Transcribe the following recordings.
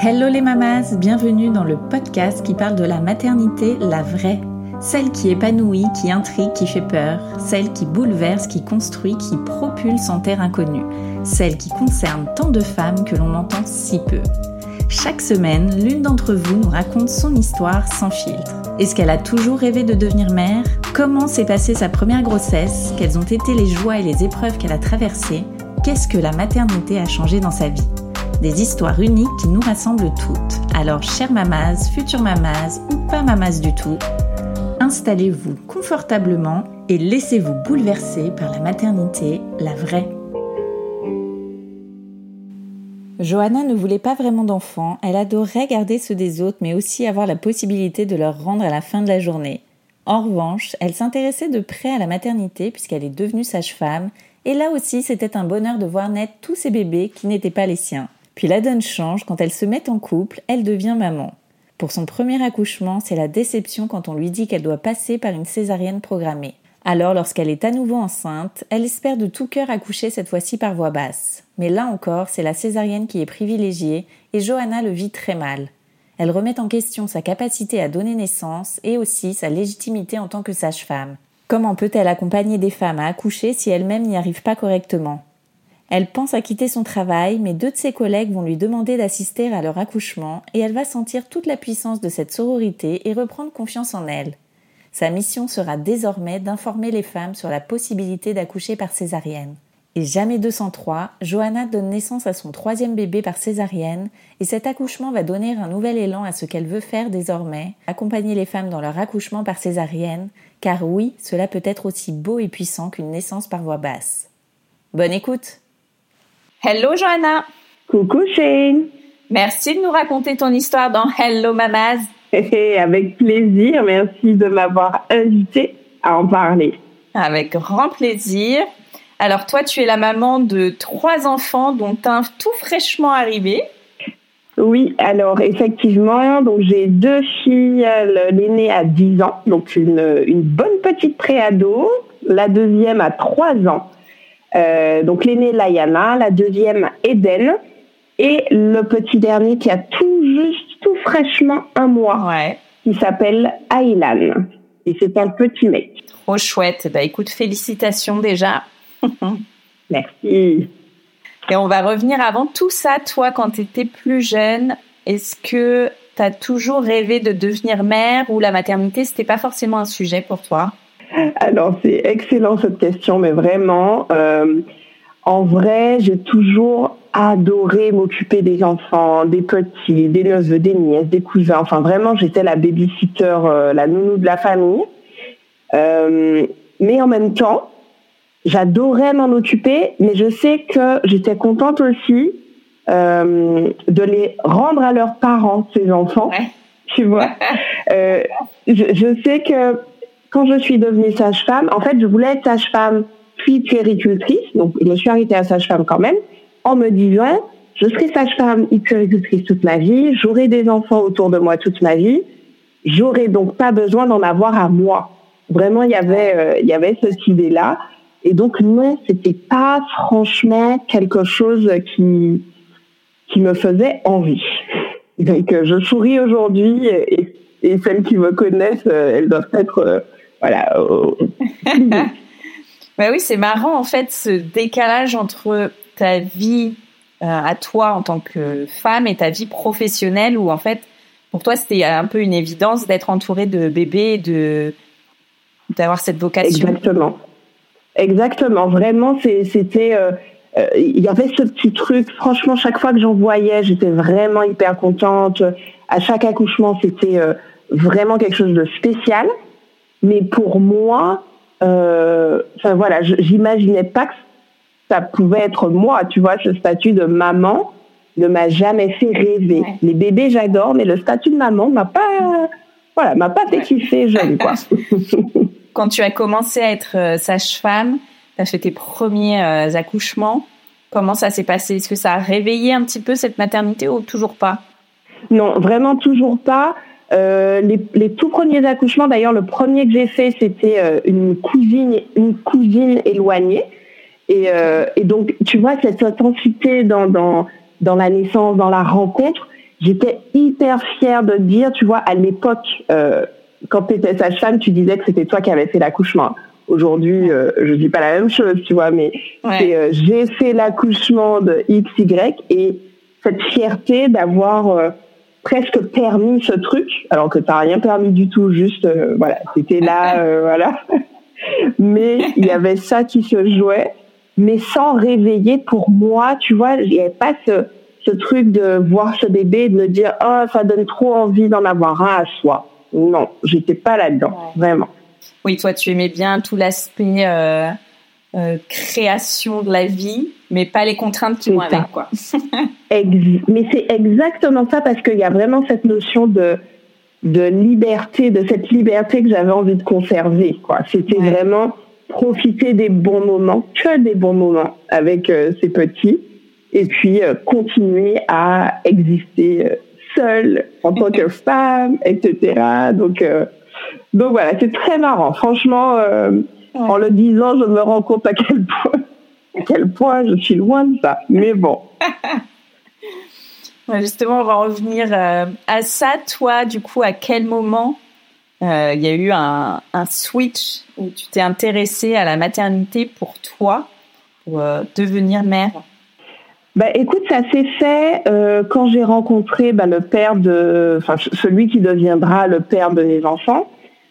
Hello les mamas, bienvenue dans le podcast qui parle de la maternité, la vraie. Celle qui épanouit, qui intrigue, qui fait peur. Celle qui bouleverse, qui construit, qui propulse en terre inconnue. Celle qui concerne tant de femmes que l'on entend si peu. Chaque semaine, l'une d'entre vous nous raconte son histoire sans filtre. Est-ce qu'elle a toujours rêvé de devenir mère ? Comment s'est passée sa première grossesse ? Quelles ont été les joies et les épreuves qu'elle a traversées ? Qu'est-ce que la maternité a changé dans sa vie ? Des histoires uniques qui nous rassemblent toutes. Alors, chères mamas, futures mamas ou pas mamas du tout, installez-vous confortablement et laissez-vous bouleverser par la maternité, la vraie. Johanna ne voulait pas vraiment d'enfants, elle adorait garder ceux des autres mais aussi avoir la possibilité de leur rendre à la fin de la journée. En revanche, elle s'intéressait de près à la maternité puisqu'elle est devenue sage-femme et là aussi c'était un bonheur de voir naître tous ces bébés qui n'étaient pas les siens. Puis la donne change, quand elle se met en couple, elle devient maman. Pour son premier accouchement, c'est la déception quand on lui dit qu'elle doit passer par une césarienne programmée. Alors, lorsqu'elle est à nouveau enceinte, elle espère de tout cœur accoucher cette fois-ci par voie basse. Mais là encore, c'est la césarienne qui est privilégiée et Johanna le vit très mal. Elle remet en question sa capacité à donner naissance et aussi sa légitimité en tant que sage-femme. Comment peut-elle accompagner des femmes à accoucher si elle-même n'y arrive pas correctement ? Elle pense à quitter son travail, mais deux de ses collègues vont lui demander d'assister à leur accouchement et elle va sentir toute la puissance de cette sororité et reprendre confiance en elle. Sa mission sera désormais d'informer les femmes sur la possibilité d'accoucher par césarienne. Et jamais 203, Johanna donne naissance à son troisième bébé par césarienne et cet accouchement va donner un nouvel élan à ce qu'elle veut faire désormais, accompagner les femmes dans leur accouchement par césarienne, car oui, cela peut être aussi beau et puissant qu'une naissance par voie basse. Bonne écoute! Hello Johanna! Coucou Shane! Merci de nous raconter ton histoire dans Hello Mamas! Avec plaisir, merci de m'avoir invitée à en parler. Avec grand plaisir. Alors toi, tu es la maman de 3 enfants dont un tout fraîchement arrivé. Oui, alors effectivement, donc j'ai 2 filles, l'aînée a 10 ans, donc une bonne petite préado, la deuxième a 3 ans. Donc l'aînée Layana, la deuxième Eden et le petit dernier qui a tout fraîchement 1 mois, qui s'appelle Aylan et c'est un petit mec. Trop chouette, écoute, félicitations déjà. Merci. Et on va revenir avant tout ça, toi quand tu étais plus jeune, est-ce que tu as toujours rêvé de devenir mère ou la maternité c'était pas forcément un sujet pour toi? Alors, c'est excellent cette question, mais vraiment, en vrai, j'ai toujours adoré m'occuper des enfants, des petits, des neveux, des nièces, des cousins. Enfin, vraiment, j'étais la babysitter, la nounou de la famille. Mais en même temps, j'adorais m'en occuper, mais je sais que j'étais contente aussi de les rendre à leurs parents, ces enfants. Ouais. Tu vois, je sais que quand je suis devenue sage-femme, en fait, je voulais être sage-femme puis puéricultrice, donc je me suis arrêtée à sage-femme quand même, en me disant, je serai sage-femme et puéricultrice toute ma vie, j'aurai des enfants autour de moi toute ma vie, j'aurai donc pas besoin d'en avoir à moi. Vraiment, il y avait cette idée-là, et donc non, c'était pas franchement quelque chose qui me faisait envie. Donc je souris aujourd'hui et celles qui me connaissent, elles doivent être Ben oui, c'est marrant en fait ce décalage entre ta vie à toi en tant que femme et ta vie professionnelle où en fait pour toi c'était un peu une évidence d'être entourée de bébés et d'avoir cette vocation. Exactement. Vraiment, c'était il y avait ce petit truc. Franchement, chaque fois que j'en voyais, j'étais vraiment hyper contente. À chaque accouchement, c'était vraiment quelque chose de spécial. Mais pour moi, j'imaginais pas que ça pouvait être moi, tu vois, ce statut de maman ne m'a jamais fait rêver. Ouais. Les bébés, j'adore, mais le statut de maman m'a pas fait kiffer jeune, quoi. Quand tu as commencé à être sage-femme, tu as fait tes premiers accouchements, comment ça s'est passé? Est-ce que ça a réveillé un petit peu cette maternité ou toujours pas? Non, vraiment toujours pas. Les tout premiers accouchements, d'ailleurs, le premier que j'ai fait, c'était une cousine éloignée. Et donc, tu vois, cette intensité dans la naissance, dans la rencontre, j'étais hyper fière de dire, tu vois, à l'époque, quand tu étais sage-femme, tu disais que c'était toi qui avais fait l'accouchement. Aujourd'hui, je dis pas la même chose, tu vois, mais c'est, j'ai fait l'accouchement de XY et cette fierté d'avoir presque permis ce truc, alors que t'as rien permis du tout, juste, voilà, c'était là, voilà. Mais il y avait ça qui se jouait, mais sans réveiller pour moi, tu vois, il n'y avait pas ce truc de voir ce bébé et de me dire, oh, ça donne trop envie d'en avoir un à soi. Non, j'étais pas là-dedans, vraiment. Oui, toi, tu aimais bien tout l'aspect création de la vie, mais pas les contraintes qui vont avec, quoi. Mais c'est exactement ça, parce qu'il y a vraiment cette notion de liberté, de cette liberté que j'avais envie de conserver, quoi. C'était vraiment profiter des bons moments, que des bons moments avec ces petits, et puis continuer à exister seule en tant que femme, etc. Donc voilà, c'est très marrant. Franchement, en le disant, je me rends compte à quel point je suis loin de ça. Mais bon. Justement, on va revenir à ça. Toi, du coup, à quel moment il y a eu un switch où tu t'es intéressée à la maternité pour toi, pour devenir mère? Écoute, ça s'est fait quand j'ai rencontré le père celui qui deviendra le père de mes enfants.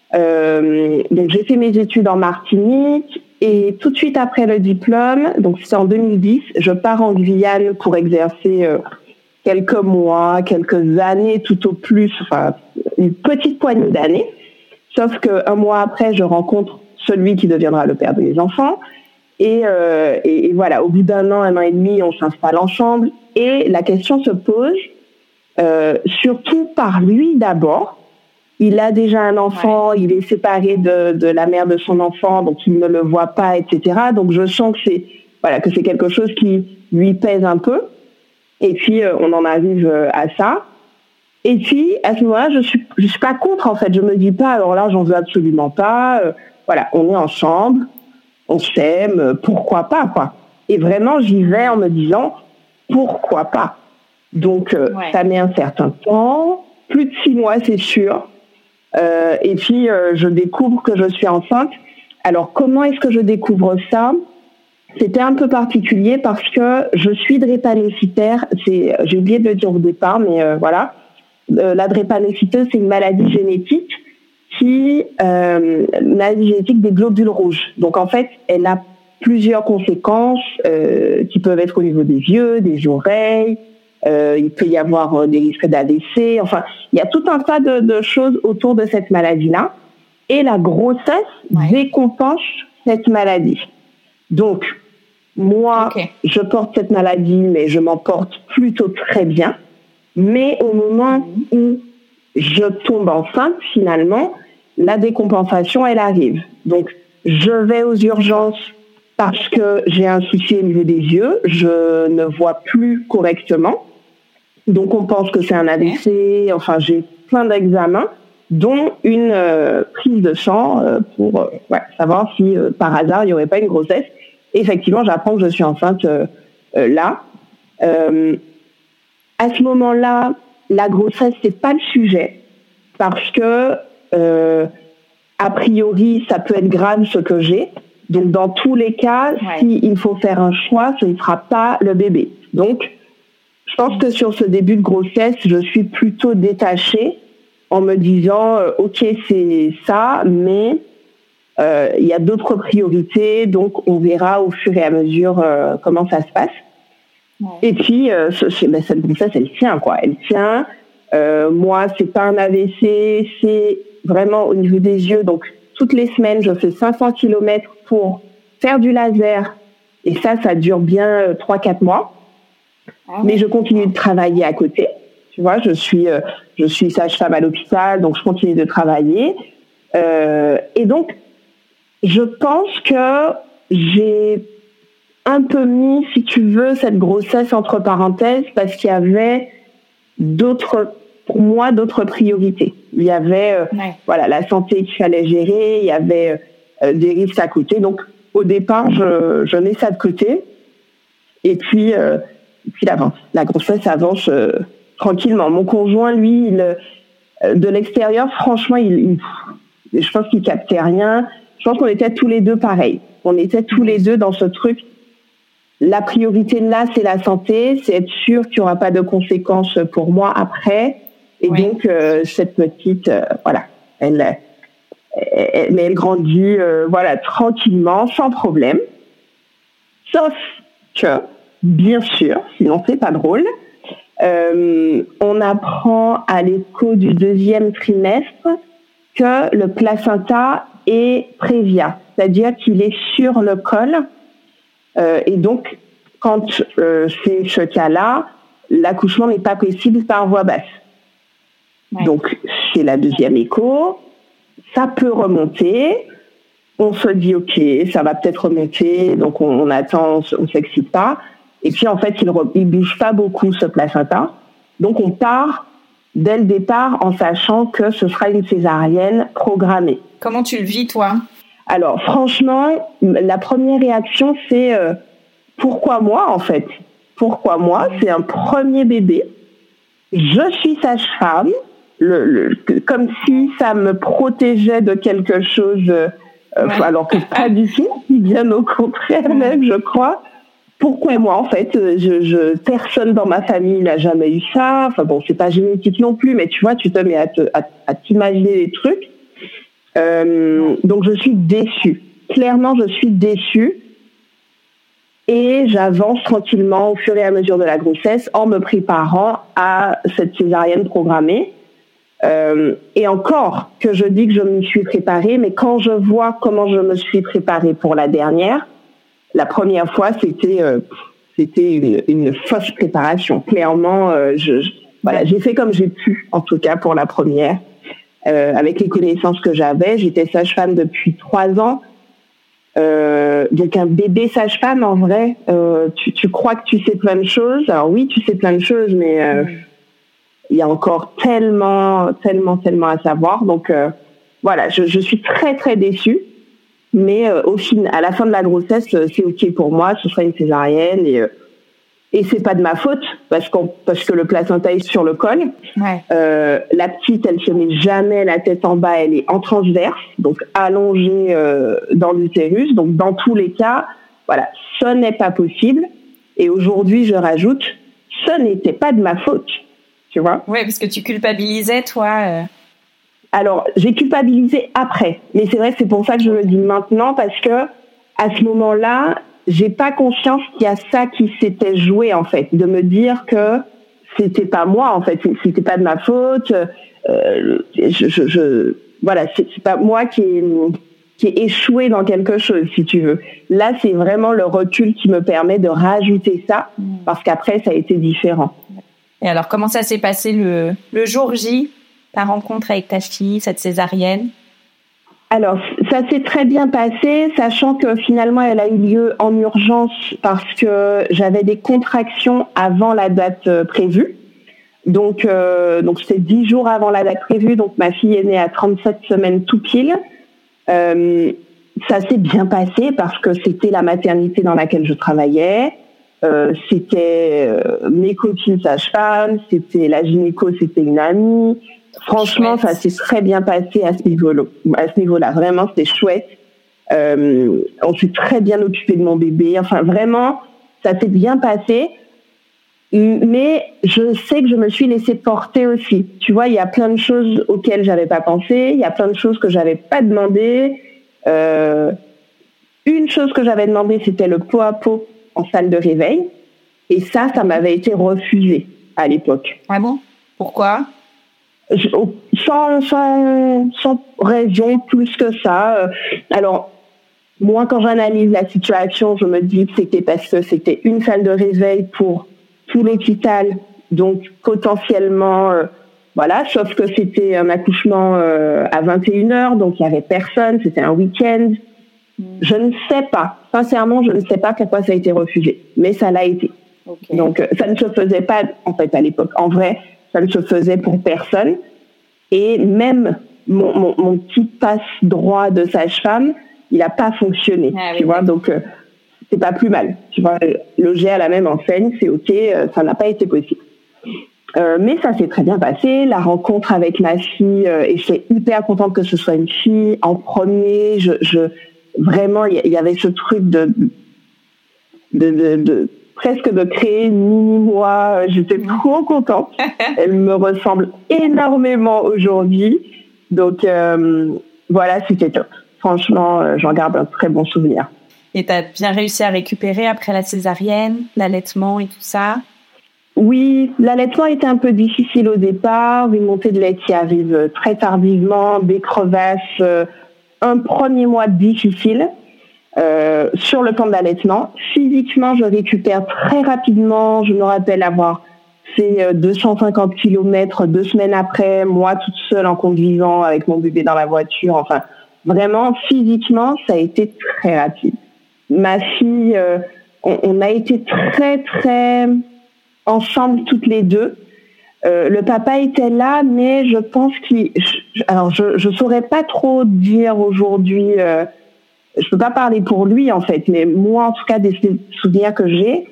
Donc j'ai fait mes études en Martinique et tout de suite après le diplôme, donc c'est en 2010, je pars en Guyane pour exercer quelques mois, quelques années tout au plus, enfin une petite poignée d'années. Sauf qu'un mois après, je rencontre celui qui deviendra le père de mes enfants. Et voilà, au bout d'un an et demi, on s'installe ensemble. Et la question se pose, surtout par lui d'abord. Il a déjà un enfant, il est séparé de la mère de son enfant, donc il ne le voit pas, etc. Donc je sens que c'est quelque chose qui lui pèse un peu. Et puis on en arrive à ça. Et puis à ce moment-là, je suis pas contre, en fait. Je me dis pas, alors là, j'en veux absolument pas. Voilà, on est ensemble, on s'aime, pourquoi pas, quoi. Et vraiment, j'y vais en me disant, pourquoi pas. Donc ça met un certain temps, plus de 6 mois, c'est sûr. Et puis je découvre que je suis enceinte. Alors comment est-ce que je découvre ça? C'était un peu particulier parce que je suis drépanocytaire. J'ai oublié de le dire au départ, mais voilà. La drépanocytose, c'est une maladie génétique une maladie génétique des globules rouges. Donc en fait, elle a plusieurs conséquences qui peuvent être au niveau des yeux, des oreilles. Il peut y avoir des risques d'AVC. Enfin, il y a tout un tas de choses autour de cette maladie-là. Et la grossesse décompense cette maladie. Donc, moi, je porte cette maladie, mais je m'en porte plutôt très bien. Mais au moment où je tombe enceinte, finalement, la décompensation, elle arrive. Donc, je vais aux urgences parce que j'ai un souci au niveau des yeux. Je ne vois plus correctement. Donc, on pense que c'est un AVC. Enfin, j'ai plein d'examens, dont une prise de sang pour savoir si, par hasard, il n'y aurait pas une grossesse. Et effectivement, j'apprends que je suis enceinte là. À ce moment-là, la grossesse, c'est pas le sujet parce que a priori, ça peut être grave ce que j'ai. Donc, dans tous les cas, s'il faut faire un choix, ce ne sera pas le bébé. Donc, je pense que sur ce début de grossesse, je suis plutôt détachée en me disant, ok, c'est ça, mais il y a d'autres priorités, donc on verra au fur et à mesure comment ça se passe. Et puis, cette grossesse, elle tient, quoi. Elle tient. Moi, c'est pas un AVC, c'est vraiment au niveau des yeux. Donc, toutes les semaines, je fais 500 km pour faire du laser. Et ça dure bien 3-4 mois. Mais je continue de travailler à côté. Tu vois, je suis sage-femme à l'hôpital, donc je continue de travailler. Et donc, je pense que j'ai un peu mis, si tu veux, cette grossesse entre parenthèses parce qu'il y avait pour moi, d'autres priorités. Il y avait la santé qu'il fallait gérer, il y avait des risques à côté. Donc, au départ, je mets ça de côté. Et puis la grossesse avance tranquillement. Mon conjoint, lui, de l'extérieur, franchement, je pense qu'il captait rien. Je pense qu'on était tous les deux pareils. On était tous les deux dans ce truc. La priorité là, c'est la santé, c'est être sûr qu'il n'y aura pas de conséquences pour moi après. Et donc, cette petite, voilà, elle grandit, voilà, tranquillement, sans problème. Sauf que, bien sûr, sinon c'est pas drôle, on apprend à l'écho du 2e trimestre que le placenta est prévia, c'est-à-dire qu'il est sur le col. Et donc, quand c'est ce cas-là, l'accouchement n'est pas possible par voie basse. Ouais. Donc, c'est la 2e écho, ça peut remonter. On se dit, OK, ça va peut-être remonter, donc on attend, on s'excite pas. Et puis, en fait, il bouge pas beaucoup, ce placenta. Donc, on part dès le départ en sachant que ce sera une césarienne programmée. Comment tu le vis, toi ? Alors, franchement, la première réaction, c'est pourquoi moi, en fait ? Pourquoi moi ? C'est un premier bébé. Je suis sage-femme, comme si ça me protégeait de quelque chose, alors que pas du tout, bien au contraire même, je crois. Pourquoi moi, en fait, personne dans ma famille n'a jamais eu ça. Enfin bon, c'est pas génétique non plus, mais tu vois, tu te mets à t'imaginer des trucs. Donc je suis déçue. Clairement, je suis déçue. Et j'avance tranquillement au fur et à mesure de la grossesse en me préparant à cette césarienne programmée. Et encore que je dis que je me suis préparée, mais quand je vois comment je me suis préparée pour la dernière, la première fois, c'était une fausse préparation. Clairement, voilà, j'ai fait comme j'ai pu, en tout cas pour la première. Avec les connaissances que j'avais, j'étais sage-femme depuis 3 ans. Donc un bébé sage-femme, en vrai, tu crois que tu sais plein de choses. Alors oui, tu sais plein de choses, mais il y a encore tellement à savoir. Donc voilà, je suis très très déçue. Mais à la fin de la grossesse, c'est OK pour moi. Ce sera une césarienne et c'est pas de ma faute parce que le placenta est sur le col. Ouais. La petite, elle se met jamais la tête en bas, elle est en transverse, donc allongée dans l'utérus. Donc dans tous les cas, voilà, ce n'est pas possible. Et aujourd'hui, je rajoute, ce n'était pas de ma faute, tu vois. Ouais, parce que tu culpabilisais, toi. Alors, j'ai culpabilisé après, mais c'est vrai que c'est pour ça que je le dis maintenant parce que à ce moment-là, j'ai pas conscience qu'il y a ça qui s'était joué en fait, de me dire que c'était pas moi en fait, c'était pas de ma faute. Voilà, c'est pas moi qui ai échoué dans quelque chose, si tu veux. Là, c'est vraiment le recul qui me permet de rajouter ça, parce qu'après, ça a été différent. Et alors, comment ça s'est passé le jour J, ta rencontre avec ta fille, cette césarienne ? Alors, ça s'est très bien passé, sachant que finalement, elle a eu lieu en urgence parce que j'avais des contractions avant la date prévue. Donc c'était 10 jours avant la date prévue. Donc, ma fille est née à 37 semaines tout pile. Ça s'est bien passé parce que c'était la maternité dans laquelle je travaillais. C'était mes copines sages-femmes, c'était la gynéco, c'était une amie. Franchement, ça s'est très bien passé à ce niveau-là. Vraiment, c'était chouette. On s'est très bien occupé de mon bébé. Enfin, vraiment, ça s'est bien passé. Mais je sais que je me suis laissée porter aussi. Tu vois, il y a plein de choses auxquelles j'avais pas pensé. Il y a plein de choses que j'avais pas demandé. Une chose que j'avais demandé, c'était le pot à pot en salle de réveil. Et ça m'avait été refusé à l'époque. Ah bon ? Pourquoi ? Sans raison plus que ça. Alors, moi, quand j'analyse la situation, je me dis que c'était parce que c'était une salle de réveil pour tout l'hôpital, donc potentiellement, voilà, sauf que c'était un accouchement à 21h, donc il n'y avait personne, c'était un week-end. Je ne sais pas, sincèrement, je ne sais pas pourquoi ça a été refusé, mais ça l'a été. Okay. Donc, ça ne se faisait pas, en fait, à l'époque. En vrai, ça ne se faisait pour personne. Et même mon petit passe droit de sage-femme, il n'a pas fonctionné, tu vois. Donc, c'est pas plus mal. Tu vois, loger à la même enseigne, c'est OK, ça n'a pas été possible. Mais ça s'est très bien passé. La rencontre avec ma fille, et j'étais hyper contente que ce soit une fille. En premier, vraiment, il y avait ce truc de presque de créer une mini-moi. J'étais trop contente. Elle me ressemble énormément aujourd'hui. Donc, voilà, c'était top. Franchement, j'en garde un très bon souvenir. Et tu as bien réussi à récupérer après la césarienne, l'allaitement et tout ça? Oui, l'allaitement était un peu difficile au départ. Une montée de lait qui arrive très tardivement, des crevasses, un premier mois difficile sur le plan de l'allaitement. Physiquement, je récupère très rapidement. Je me rappelle avoir fait 250 km 2 semaines après, moi toute seule en conduisant avec mon bébé dans la voiture. Enfin, vraiment, physiquement, ça a été très rapide. Ma fille, on a été très, très ensemble toutes les deux. Le papa était là, mais je pense alors je saurais pas trop dire aujourd'hui. Je peux pas parler pour lui en fait, mais moi en tout cas des souvenirs que j'ai,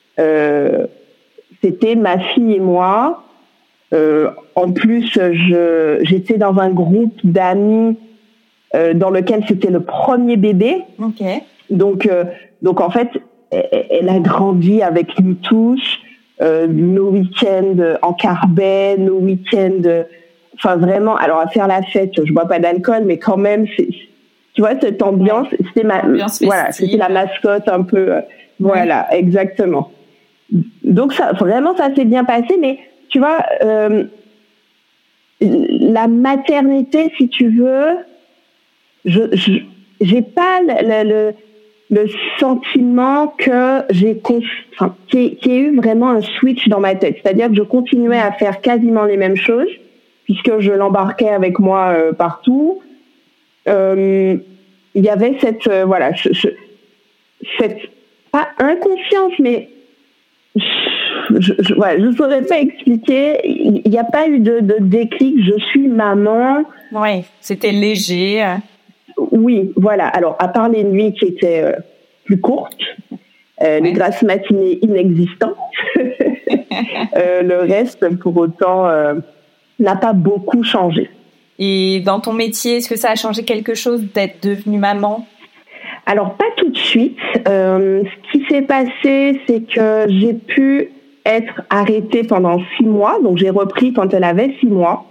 c'était ma fille et moi. En plus, j'étais dans un groupe d'amis dans lequel c'était le premier bébé. Ok. Donc en fait, elle a grandi avec nous tous. Nos week-ends en Carbet, nos week-ends, enfin vraiment, alors à faire la fête, je bois pas d'alcool, mais quand même, tu vois, cette ambiance, c'était c'était la mascotte un peu, voilà, exactement. Donc ça, vraiment, ça s'est bien passé, mais tu vois, la maternité, si tu veux, j'ai pas le sentiment que qu'il y ait eu vraiment un switch dans ma tête. C'est-à-dire que je continuais à faire quasiment les mêmes choses, puisque je l'embarquais avec moi partout. Il y avait cette pas inconscience, mais je saurais pas expliquer. Il n'y a pas eu de déclic. Je suis maman. Oui, c'était léger. Oui, voilà. Alors, à part les nuits qui étaient plus courtes, les grasses matinées inexistantes, le reste, pour autant, n'a pas beaucoup changé. Et dans ton métier, est-ce que ça a changé quelque chose d'être devenue maman? Alors, pas tout de suite. Ce qui s'est passé, c'est que j'ai pu être arrêtée pendant 6 mois. Donc, j'ai repris quand elle avait 6 mois.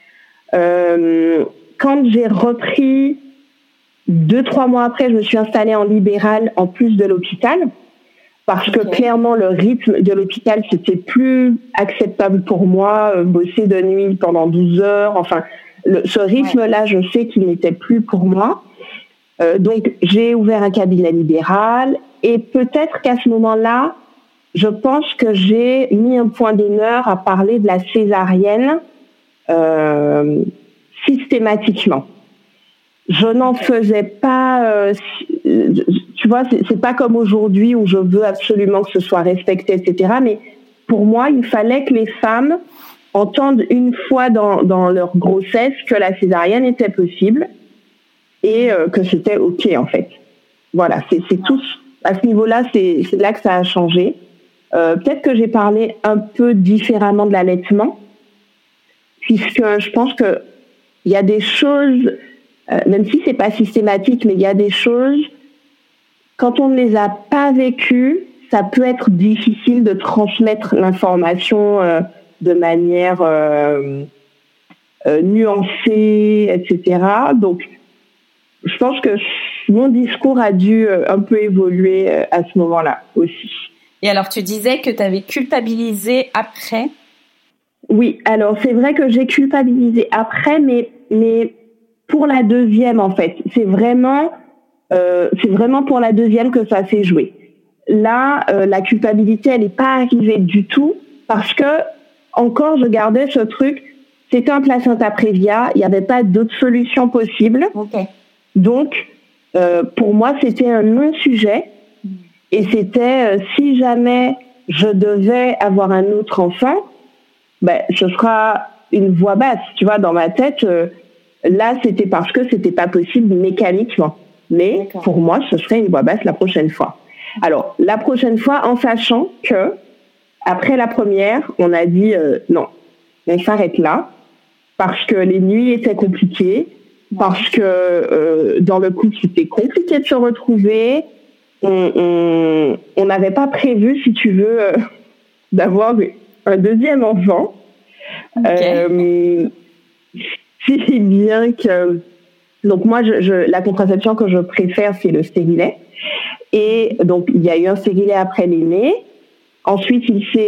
Quand j'ai repris 2-3 mois après, je me suis installée en libéral en plus de l'hôpital parce que clairement le rythme de l'hôpital c'était plus acceptable pour moi, bosser de nuit pendant 12 heures, enfin ce rythme-là, je sais qu'il n'était plus pour moi. Donc j'ai ouvert un cabinet libéral et peut-être qu'à ce moment-là, je pense que j'ai mis un point d'honneur à parler de la césarienne systématiquement. Je n'en faisais pas, tu vois, c'est pas comme aujourd'hui où je veux absolument que ce soit respecté, etc. Mais pour moi, il fallait que les femmes entendent une fois dans leur grossesse que la césarienne était possible et que c'était OK, en fait. Voilà, c'est tout. À ce niveau-là, c'est là que ça a changé. Peut-être que j'ai parlé un peu différemment de l'allaitement, puisque je pense que il y a des choses... même si c'est pas systématique, mais il y a des choses, quand on ne les a pas vécues, ça peut être difficile de transmettre l'information de manière nuancée, etc. Donc, je pense que mon discours a dû un peu évoluer à ce moment-là aussi. Et alors, tu disais que tu avais culpabilisé après? Oui, alors c'est vrai que j'ai culpabilisé après, mais pour la deuxième, en fait. C'est vraiment pour la deuxième que ça s'est joué. Là, la culpabilité, elle n'est pas arrivée du tout parce que, encore, je gardais ce truc, c'était un placenta prévia, il n'y avait pas d'autre solution possible. Okay. Donc, pour moi, c'était un non-sujet et c'était, si jamais je devais avoir un autre enfant, ce sera une voix basse, tu vois, dans ma tête. Là, c'était parce que c'était pas possible mécaniquement. Mais pour moi, ce serait une voix basse la prochaine fois. Alors, la prochaine fois, en sachant que après la première, on a dit non, on s'arrête là, parce que les nuits étaient compliquées, parce que dans le couple, c'était compliqué de se retrouver. On n'avait pas prévu, si tu veux, d'avoir un deuxième enfant. Okay. Si bien que... Donc moi, la contraception que je préfère, c'est le stérilet. Et donc, il y a eu un stérilet après l'aîné. Ensuite,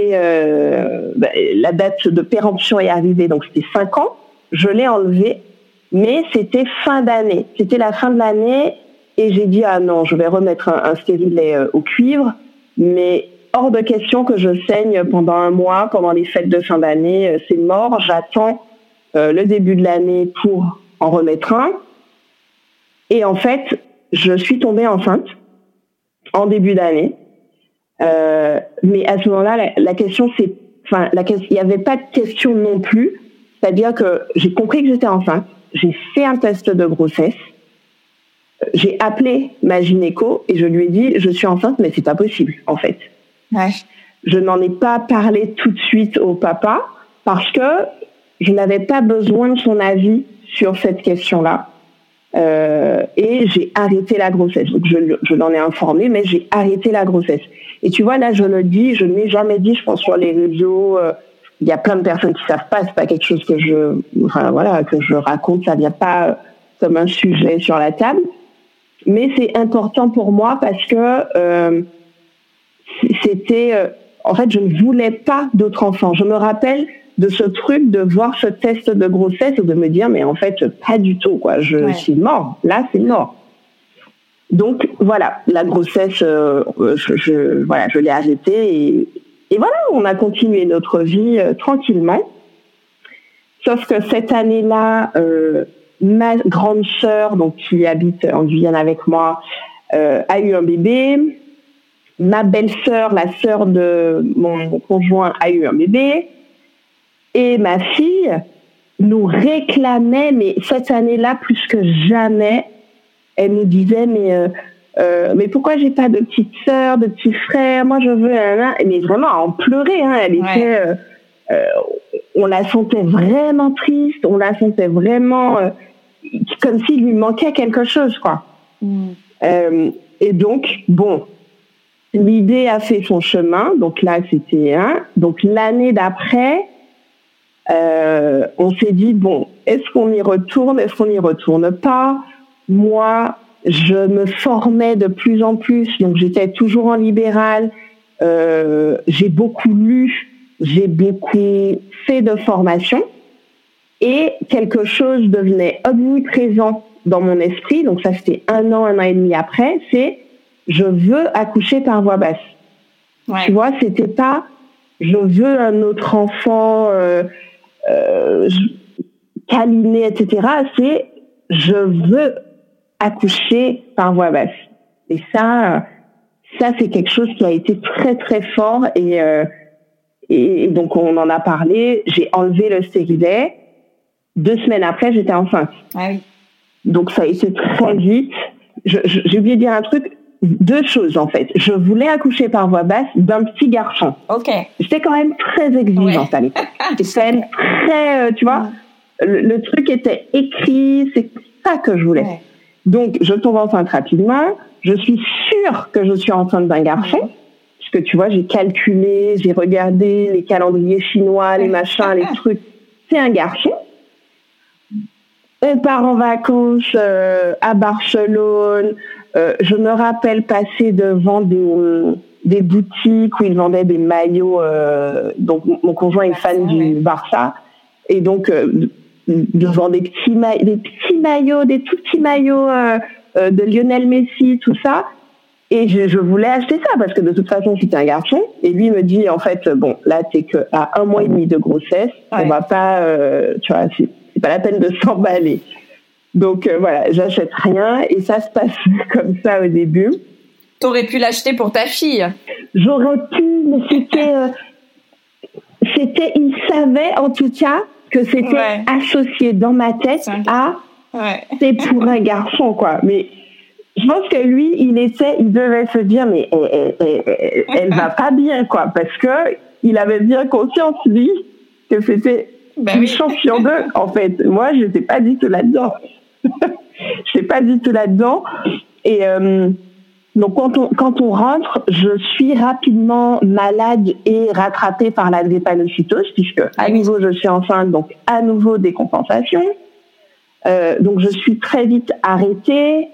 la date de péremption est arrivée, donc c'était 5 ans. Je l'ai enlevé, mais c'était fin d'année. C'était la fin de l'année et j'ai dit, ah non, je vais remettre un stérilet au cuivre, mais hors de question que je saigne pendant 1 mois, pendant les fêtes de fin d'année. C'est mort, j'attends le début de l'année pour en remettre un. Et en fait, je suis tombée enceinte en début d'année. Mais à ce moment-là, la question, il n'y avait pas de question non plus. C'est-à-dire que j'ai compris que j'étais enceinte. J'ai fait un test de grossesse. J'ai appelé ma gynéco et je lui ai dit, je suis enceinte, mais c'est pas possible, en fait. Ouais. Je n'en ai pas parlé tout de suite au papa parce que je n'avais pas besoin de son avis sur cette question-là. Et j'ai arrêté la grossesse. Donc je l'en ai informé, mais j'ai arrêté la grossesse. Et tu vois, là, je le dis, je ne l'ai jamais dit, je pense, sur les réseaux. Il y a plein de personnes qui savent pas, c'est pas quelque chose que que je raconte, ça vient pas comme un sujet sur la table. Mais c'est important pour moi parce que en fait, je ne voulais pas d'autres enfants. Je me rappelle de ce truc de voir ce test de grossesse et de me dire, mais en fait, pas du tout, quoi. Je suis mort. Là, c'est mort. Donc, voilà, la grossesse, je l'ai arrêtée et voilà, on a continué notre vie tranquillement. Sauf que cette année-là, ma grande sœur, donc qui habite en Guyane avec moi, a eu un bébé. Ma belle-sœur, la sœur de mon conjoint, a eu un bébé. Et ma fille nous réclamait, mais cette année-là, plus que jamais, elle nous disait, mais pourquoi j'ai pas de petite sœur, de petit frère? Moi, je veux un. Mais vraiment, à en pleurer, hein. Elle était, on la sentait vraiment triste, on la sentait vraiment comme s'il lui manquait quelque chose, quoi. Et donc, bon, l'idée a fait son chemin. Donc là, c'était donc l'année d'après. On s'est dit, bon, est-ce qu'on y retourne, est-ce qu'on n'y retourne pas? Moi, je me formais de plus en plus, donc j'étais toujours en libéral. J'ai beaucoup lu, j'ai beaucoup fait de formation et quelque chose devenait omniprésent dans mon esprit. Donc ça, c'était 1 an et demi après, c'est je veux accoucher par voie basse. Ouais. Tu vois, c'était pas je veux un autre enfant câliné, etc. C'est je veux accoucher par voie basse. Et ça c'est quelque chose qui a été très très fort et donc on en a parlé. J'ai enlevé le stérilet. 2 semaines après, j'étais enceinte. Ah oui. Donc ça a été très vite. J'ai oublié de dire un truc. 2 choses en fait. Je voulais accoucher par voie basse d'un petit garçon. Ok. J'étais quand même très exigeante à l'époque. C'était quand même très, tu vois, le truc était écrit. C'est ça que je voulais. Ouais. Donc je tombe enceinte rapidement. Je suis sûre que je suis enceinte d'un garçon. Parce que tu vois, j'ai calculé, j'ai regardé les calendriers chinois, les machins, les trucs. C'est un garçon. On part en vacances à Barcelone. Je me rappelle passer devant des boutiques où ils vendaient des maillots. Donc mon conjoint est fan du Barça. Et donc devant des petits maillots, des tout petits maillots de Lionel Messi, tout ça. Et je voulais acheter ça parce que de toute façon c'était un garçon. Et lui me dit en fait bon là t'es que à 1 mois et demi de grossesse, on va pas, tu vois, c'est pas la peine de s'emballer. Donc voilà, j'achète rien et ça se passe comme ça au début. T'aurais pu l'acheter pour ta fille. J'aurais pu, mais il savait en tout cas que c'était associé dans ma tête à c'est pour un garçon quoi. Mais je pense que lui, il devait se dire mais elle va pas bien quoi, parce que il avait bien conscience, lui, que c'était une chance sur deux, en fait. Moi, je n'étais pas du tout là-dedans. Je n'étais pas du tout là-dedans. Et donc, quand on rentre, je suis rapidement malade et rattrapée par la drépanocytose, puisque à nouveau, je suis enceinte, donc à nouveau décompensation. Donc, je suis très vite arrêtée.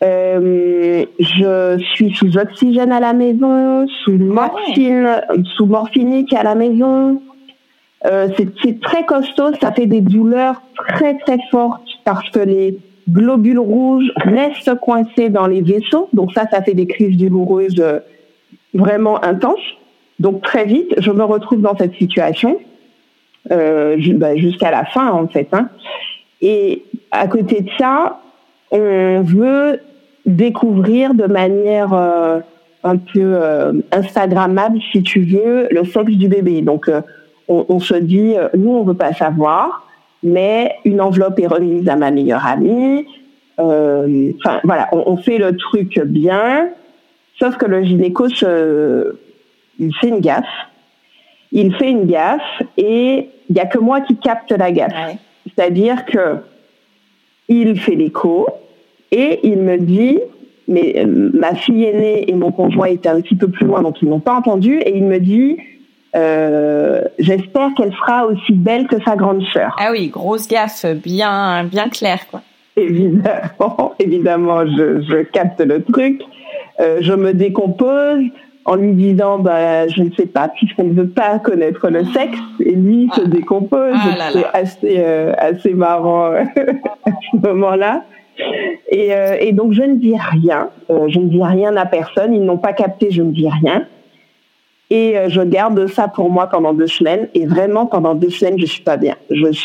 Je suis sous oxygène à la maison, sous morphinique à la maison. C'est très costaud, ça fait des douleurs très très fortes parce que les globules rouges restent coincés dans les vaisseaux. Donc ça fait des crises douloureuses vraiment intenses. Donc très vite, je me retrouve dans cette situation jusqu'à la fin en fait. Et à côté de ça, on veut découvrir de manière un peu instagrammable, si tu veux, le sexe du bébé. Donc, on se dit, nous, on veut pas savoir, mais une enveloppe est remise à ma meilleure amie. Enfin, voilà, on fait le truc bien, sauf que le gynéco, il fait une gaffe. Il fait une gaffe et il n'y a que moi qui capte la gaffe. Ouais. C'est-à-dire que il fait l'écho et il me dit, mais ma fille aînée et mon conjoint étaient un petit peu plus loin, donc ils n'ont pas entendu, et il me dit, j'espère qu'elle sera aussi belle que sa grande sœur. Ah oui, grosse gaffe, bien claire, quoi. Évidemment, je capte le truc, je me décompose en lui disant, je ne sais pas, puisqu'on ne veut pas connaître le sexe, et lui se décompose, c'est assez marrant à ce moment-là. Et donc je ne dis rien, à personne, ils n'ont pas capté, je ne dis rien. Et je garde ça pour moi pendant 2 semaines, et vraiment pendant 2 semaines, je suis pas bien.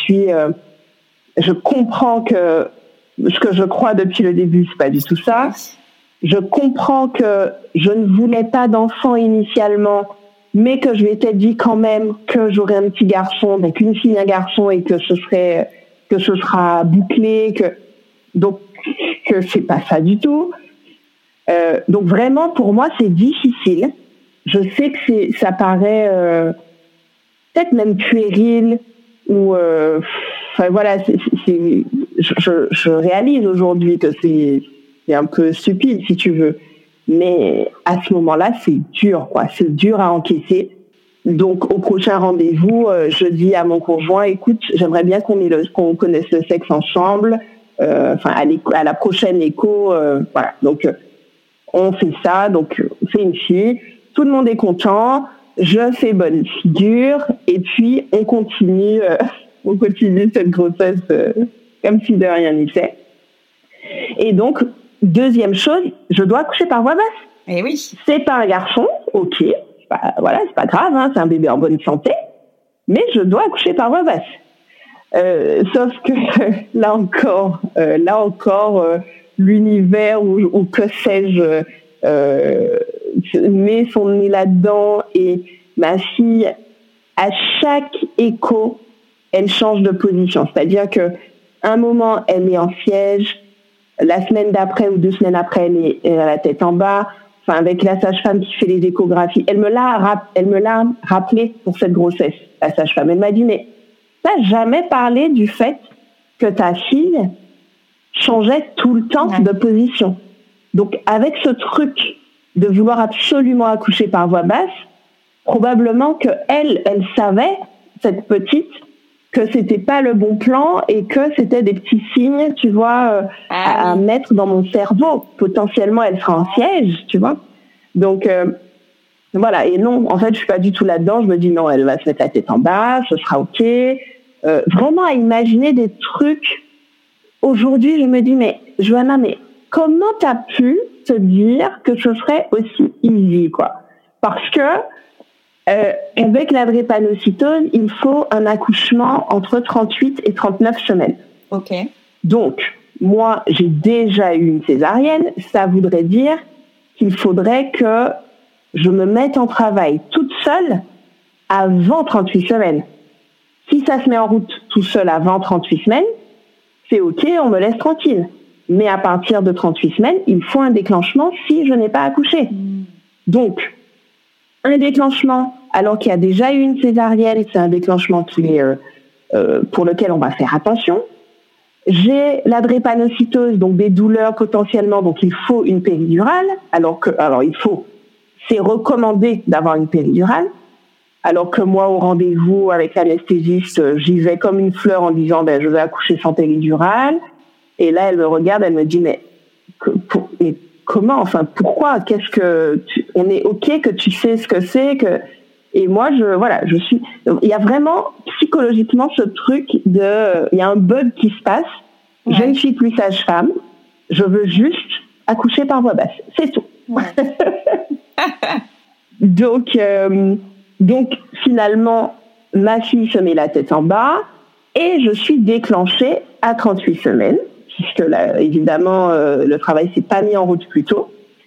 Je comprends que ce que je crois depuis le début, c'est pas du tout ça. Je comprends que je ne voulais pas d'enfant initialement, mais que je m'étais dit quand même que j'aurais un petit garçon, donc une fille, un garçon, et que ce sera bouclé, donc que c'est pas ça du tout. Donc vraiment pour moi c'est difficile. Je sais que ça paraît peut-être même puéril ou enfin voilà, je réalise aujourd'hui que c'est un peu stupide si tu veux, mais à ce moment-là c'est dur quoi, c'est dur à encaisser. Donc au prochain rendez-vous, je dis à mon conjoint, écoute, j'aimerais bien qu'on connaisse le sexe ensemble. À la prochaine écho, voilà. Donc on fait ça, donc on fait une fille, tout le monde est content, je fais bonne figure, et puis on continue cette grossesse comme si de rien n'était. Et donc deuxième chose, je dois accoucher par voie basse. Et oui. C'est pas un garçon, ok, c'est pas grave, c'est un bébé en bonne santé, mais je dois accoucher par voie basse. Sauf que là encore, l'univers ou que sais-je met son nez là-dedans, et ma fille, à chaque écho, elle change de position. C'est-à-dire que un moment, elle est en siège, la semaine d'après ou 2 semaines après, elle a la tête en bas. Enfin, avec la sage-femme qui fait les échographies, elle me l'a rappelé pour cette grossesse. La sage-femme, elle m'a dit, mais t'as jamais parlé du fait que ta fille changeait tout le temps de position. Donc, avec ce truc de vouloir absolument accoucher par voie basse, probablement que elle savait, cette petite, que c'était pas le bon plan et que c'était des petits signes, tu vois, à mettre dans mon cerveau. Potentiellement, elle sera en siège, tu vois. Donc, voilà. Et non, en fait, je suis pas du tout là-dedans. Je me dis, non, elle va se mettre la tête en bas, ce sera OK. Vraiment à imaginer des trucs. Aujourd'hui, je me dis, mais Johanna, mais comment t'as pu te dire que ce serait aussi easy, quoi? Parce que avec la drépanocytose, il faut un accouchement entre 38 et 39 semaines. Ok. Donc, moi, j'ai déjà eu une césarienne. Ça voudrait dire qu'il faudrait que je me mette en travail toute seule avant 38 semaines. Si ça se met en route tout seul avant 38 semaines, c'est OK, on me laisse tranquille. Mais à partir de 38 semaines, il faut un déclenchement si je n'ai pas accouché. Donc, un déclenchement alors qu'il y a déjà eu une césarienne. C'est un déclenchement pour lequel on va faire attention. J'ai la drépanocytose, donc des douleurs potentiellement, donc il faut une péridurale, c'est recommandé d'avoir une péridurale, alors que moi, au rendez-vous avec l'anesthésiste, j'y vais comme une fleur en disant, je vais accoucher sans péridurale. Et là, elle me regarde, elle me dit, mais comment, enfin, pourquoi, on est OK que tu sais ce que c'est, et moi, il y a vraiment psychologiquement ce truc il y a un bug qui se passe. Ouais. Je ne suis plus sage-femme. Je veux juste accoucher par voie basse. C'est tout. Ouais. Donc, finalement, ma fille se met la tête en bas et je suis déclenchée à 38 semaines, puisque là, évidemment, le travail s'est pas mis en route plus tôt.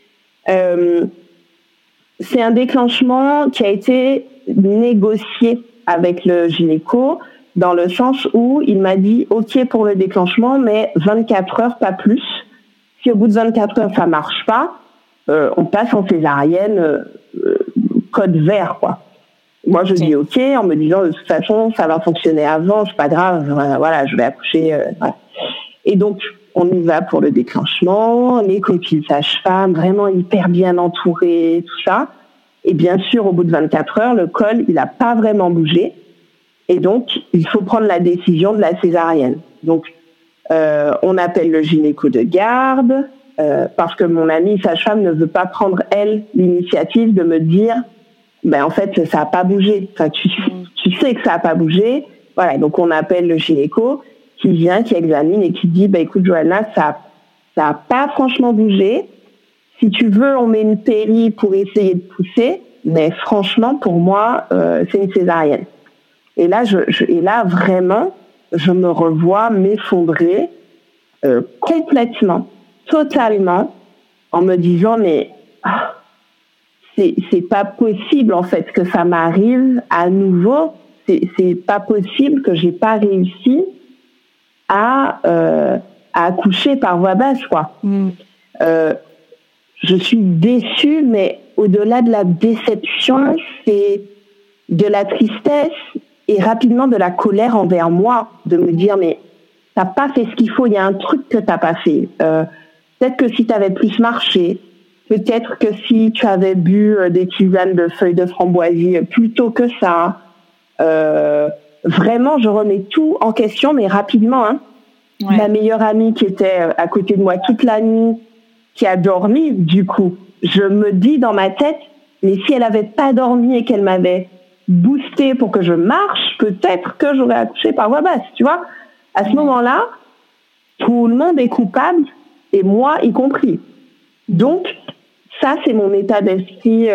C'est un déclenchement qui a été négocié avec le gynéco, dans le sens où il m'a dit OK pour le déclenchement, mais 24 heures, pas plus. Si au bout de 24 heures, ça marche pas, on passe en césarienne, code vert, quoi. Moi, je dis OK, en me disant de toute façon, ça va fonctionner avant, c'est pas grave, voilà, je vais accoucher. Voilà. Et donc, on y va pour le déclenchement, les copines sages-femmes, vraiment hyper bien entourées, tout ça. Et bien sûr, au bout de 24 heures, le col, il n'a pas vraiment bougé. Et donc, il faut prendre la décision de la césarienne. Donc, on appelle le gynéco de garde, parce que mon amie sage-femme ne veut pas prendre, elle, l'initiative de me dire, en fait, ça n'a pas bougé. Enfin, tu sais que ça n'a pas bougé. Voilà, donc on appelle le gynéco qui vient, qui examine et qui dit, écoute, Johanna, ça n'a pas franchement bougé. Si tu veux, on met une péri pour essayer de pousser, mais franchement, pour moi, c'est une césarienne. Et là, vraiment, je me revois m'effondrer complètement, totalement, en me disant, mais c'est pas possible, en fait, que ça m'arrive à nouveau. C'est pas possible que j'ai pas réussi à accoucher par voie basse, quoi. Je suis déçue, mais au-delà de la déception, c'est de la tristesse et rapidement de la colère envers moi, de me dire, mais t'as pas fait ce qu'il faut, il y a un truc que t'as pas fait. Peut-être que si t'avais plus marché, peut-être que si tu avais bu des tisanes de feuilles de framboisie plutôt que ça, vraiment, je remets tout en question, mais rapidement. Hein. Ouais. Ma meilleure amie qui était à côté de moi toute la nuit, qui a dormi, du coup, je me dis dans ma tête, mais si elle avait pas dormi et qu'elle m'avait boosté pour que je marche, peut-être que j'aurais accouché par voie basse, tu vois. À ce moment-là, tout le monde est coupable, et moi y compris. Donc, ça, c'est mon état d'esprit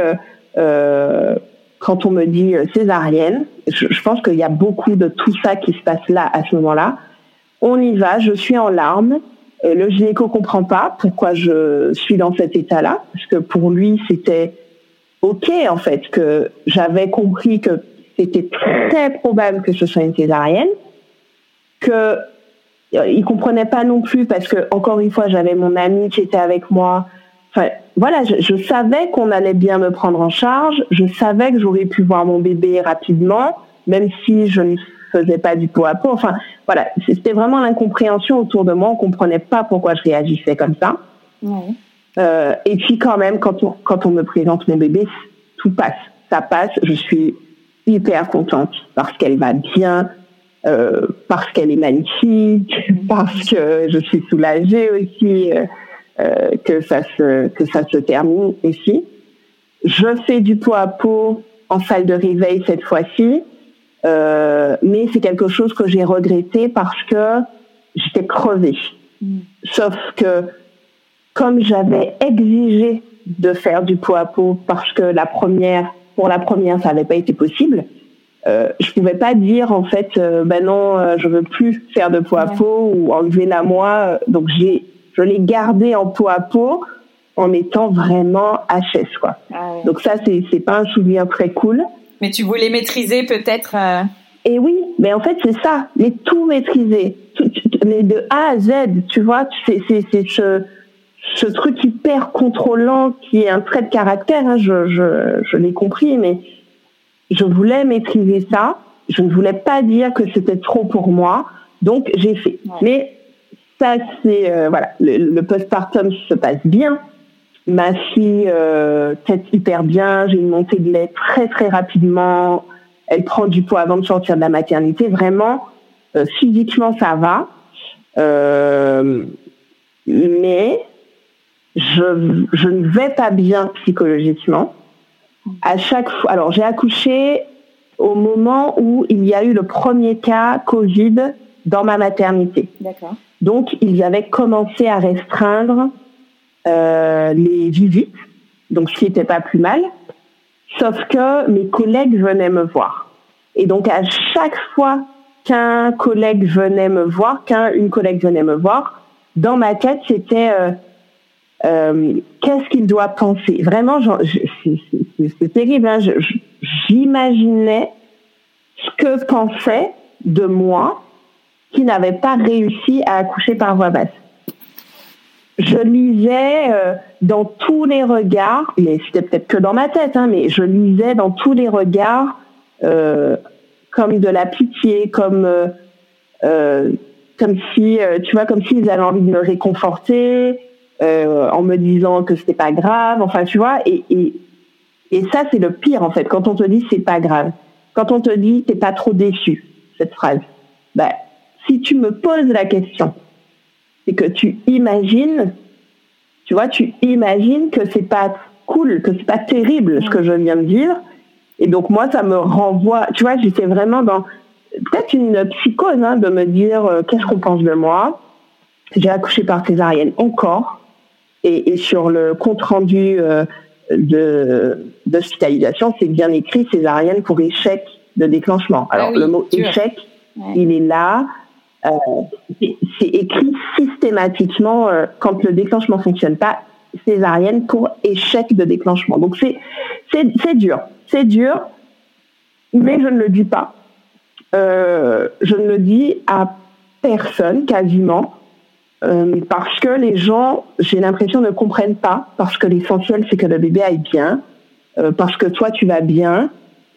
quand on me dit césarienne. Je pense qu'il y a beaucoup de tout ça qui se passe là, à ce moment-là. On y va, je suis en larmes. Le gynéco comprend pas pourquoi je suis dans cet état-là, parce que pour lui, c'était OK, en fait, que j'avais compris que c'était très probable que ce soit une césarienne, que il comprenait pas non plus, parce que, encore une fois, j'avais mon amie qui était avec moi. Enfin, voilà, je savais qu'on allait bien me prendre en charge, je savais que j'aurais pu voir mon bébé rapidement, même si je ne faisais pas du pot à pot. Enfin, voilà, c'était vraiment l'incompréhension autour de moi. On comprenait pas pourquoi je réagissais comme ça. Ouais. Et puis quand même, quand on me présente mon bébé, tout passe. Ça passe. Je suis hyper contente parce qu'elle va bien, parce qu'elle est magnifique, parce que je suis soulagée aussi que ça se termine ici. Je fais du pot à pot en salle de réveil cette fois-ci. Mais c'est quelque chose que j'ai regretté parce que j'étais crevée. Sauf que comme j'avais exigé de faire du pot à pot parce que pour la première, ça n'avait pas été possible, je pouvais pas dire en fait, non, je veux plus faire de pot à pot ou enlevez-la moi. Donc je l'ai gardé en pot à pot en étant vraiment HS, quoi. Ah ouais. Donc ça, c'est pas un souvenir très cool. Mais tu voulais maîtriser peut-être Et oui, mais en fait, c'est ça, mais tout maîtriser, mais de A à Z, tu vois, c'est ce truc hyper contrôlant qui est un trait de caractère, hein, je l'ai compris, mais je voulais maîtriser ça. Je ne voulais pas dire que c'était trop pour moi. Donc, j'ai fait. Ouais. Mais ça, c'est... voilà, le postpartum se passe bien. Ma fille tète hyper bien. J'ai une montée de lait très, très rapidement. Elle prend du poids avant de sortir de la maternité. Vraiment, physiquement, ça va. Mais je ne vais pas bien psychologiquement. À chaque fois... Alors, j'ai accouché au moment où il y a eu le premier cas Covid dans ma maternité. D'accord. Donc, ils avaient commencé à restreindre les visites, donc ce qui n'était pas plus mal, sauf que mes collègues venaient me voir. Et donc, à chaque fois qu'une collègue venait me voir, dans ma tête, c'était qu'est-ce qu'il doit penser. Vraiment, c'est terrible, hein, j'imaginais ce que pensait de moi qui n'avait pas réussi à accoucher par voie basse. Je lisais dans tous les regards, mais c'était peut-être que dans ma tête, hein, mais je lisais dans tous les regards comme de la pitié, comme si, tu vois, comme s'ils avaient envie de me réconforter, en me disant que c'était pas grave, enfin, tu vois, et ça, c'est le pire, en fait, quand on te dit c'est pas grave. Quand on te dit t'es pas trop déçu, cette phrase. Ben, si tu me poses la question, c'est que tu imagines que c'est pas cool, que c'est pas terrible ce que je viens de dire. Et donc, moi, ça me renvoie, tu vois, j'étais vraiment dans peut-être une psychose, hein, de me dire qu'est-ce qu'on pense de moi. J'ai accouché par césarienne encore. Et sur le compte-rendu d'hospitalisation, c'est bien écrit césarienne pour échec de déclenchement. Alors, le mot échec, il est là. C'est écrit systématiquement quand le déclenchement ne fonctionne pas, césarienne pour échec de déclenchement. Donc, c'est dur. C'est dur, mais je ne le dis pas. Je ne le dis à personne, quasiment. Parce que les gens, j'ai l'impression, ne comprennent pas, parce que l'essentiel, c'est que le bébé aille bien, parce que toi, tu vas bien.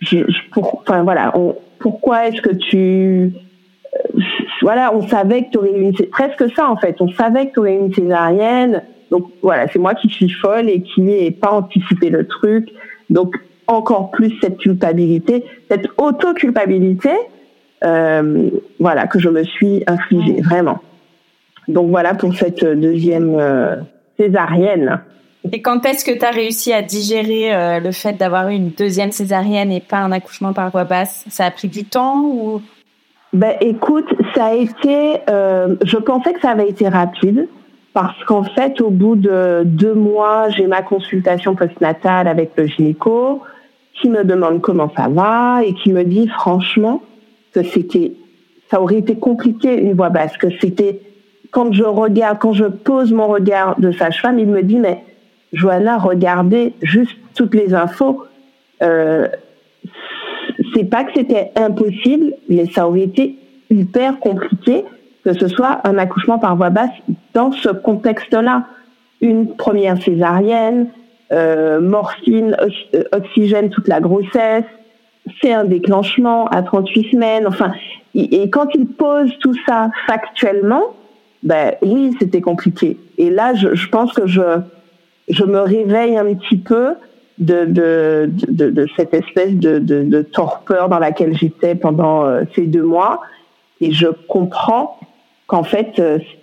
Pourquoi est-ce que tu... voilà, on savait que tu aurais une... C'est presque ça, en fait. On savait que tu aurais une césarienne. Donc, voilà, c'est moi qui suis folle et qui n'ai pas anticipé le truc. Donc, encore plus cette culpabilité, cette auto-culpabilité, voilà, que je me suis infligée, vraiment. Donc voilà pour cette deuxième césarienne. Et quand est-ce que tu as réussi à digérer le fait d'avoir eu une deuxième césarienne et pas un accouchement par voie basse? Ça a pris du temps ou... Ben écoute, ça a été... je pensais que ça avait été rapide parce qu'en fait, au bout de 2 mois, j'ai ma consultation postnatale avec le gynéco qui me demande comment ça va et qui me dit franchement que ça aurait été compliqué une voie basse, que c'était... Quand je pose mon regard de sage-femme, il me dit, mais Johanna, regardez juste toutes les infos. C'est pas que c'était impossible, mais ça aurait été hyper compliqué que ce soit un accouchement par voie basse dans ce contexte-là. Une première césarienne, morphine, oxygène toute la grossesse, c'est un déclenchement à 38 semaines. Enfin, et quand il pose tout ça factuellement, ben oui, c'était compliqué. Et là, je pense que je me réveille un petit peu de cette espèce de torpeur dans laquelle j'étais pendant ces 2 mois, et je comprends qu'en fait,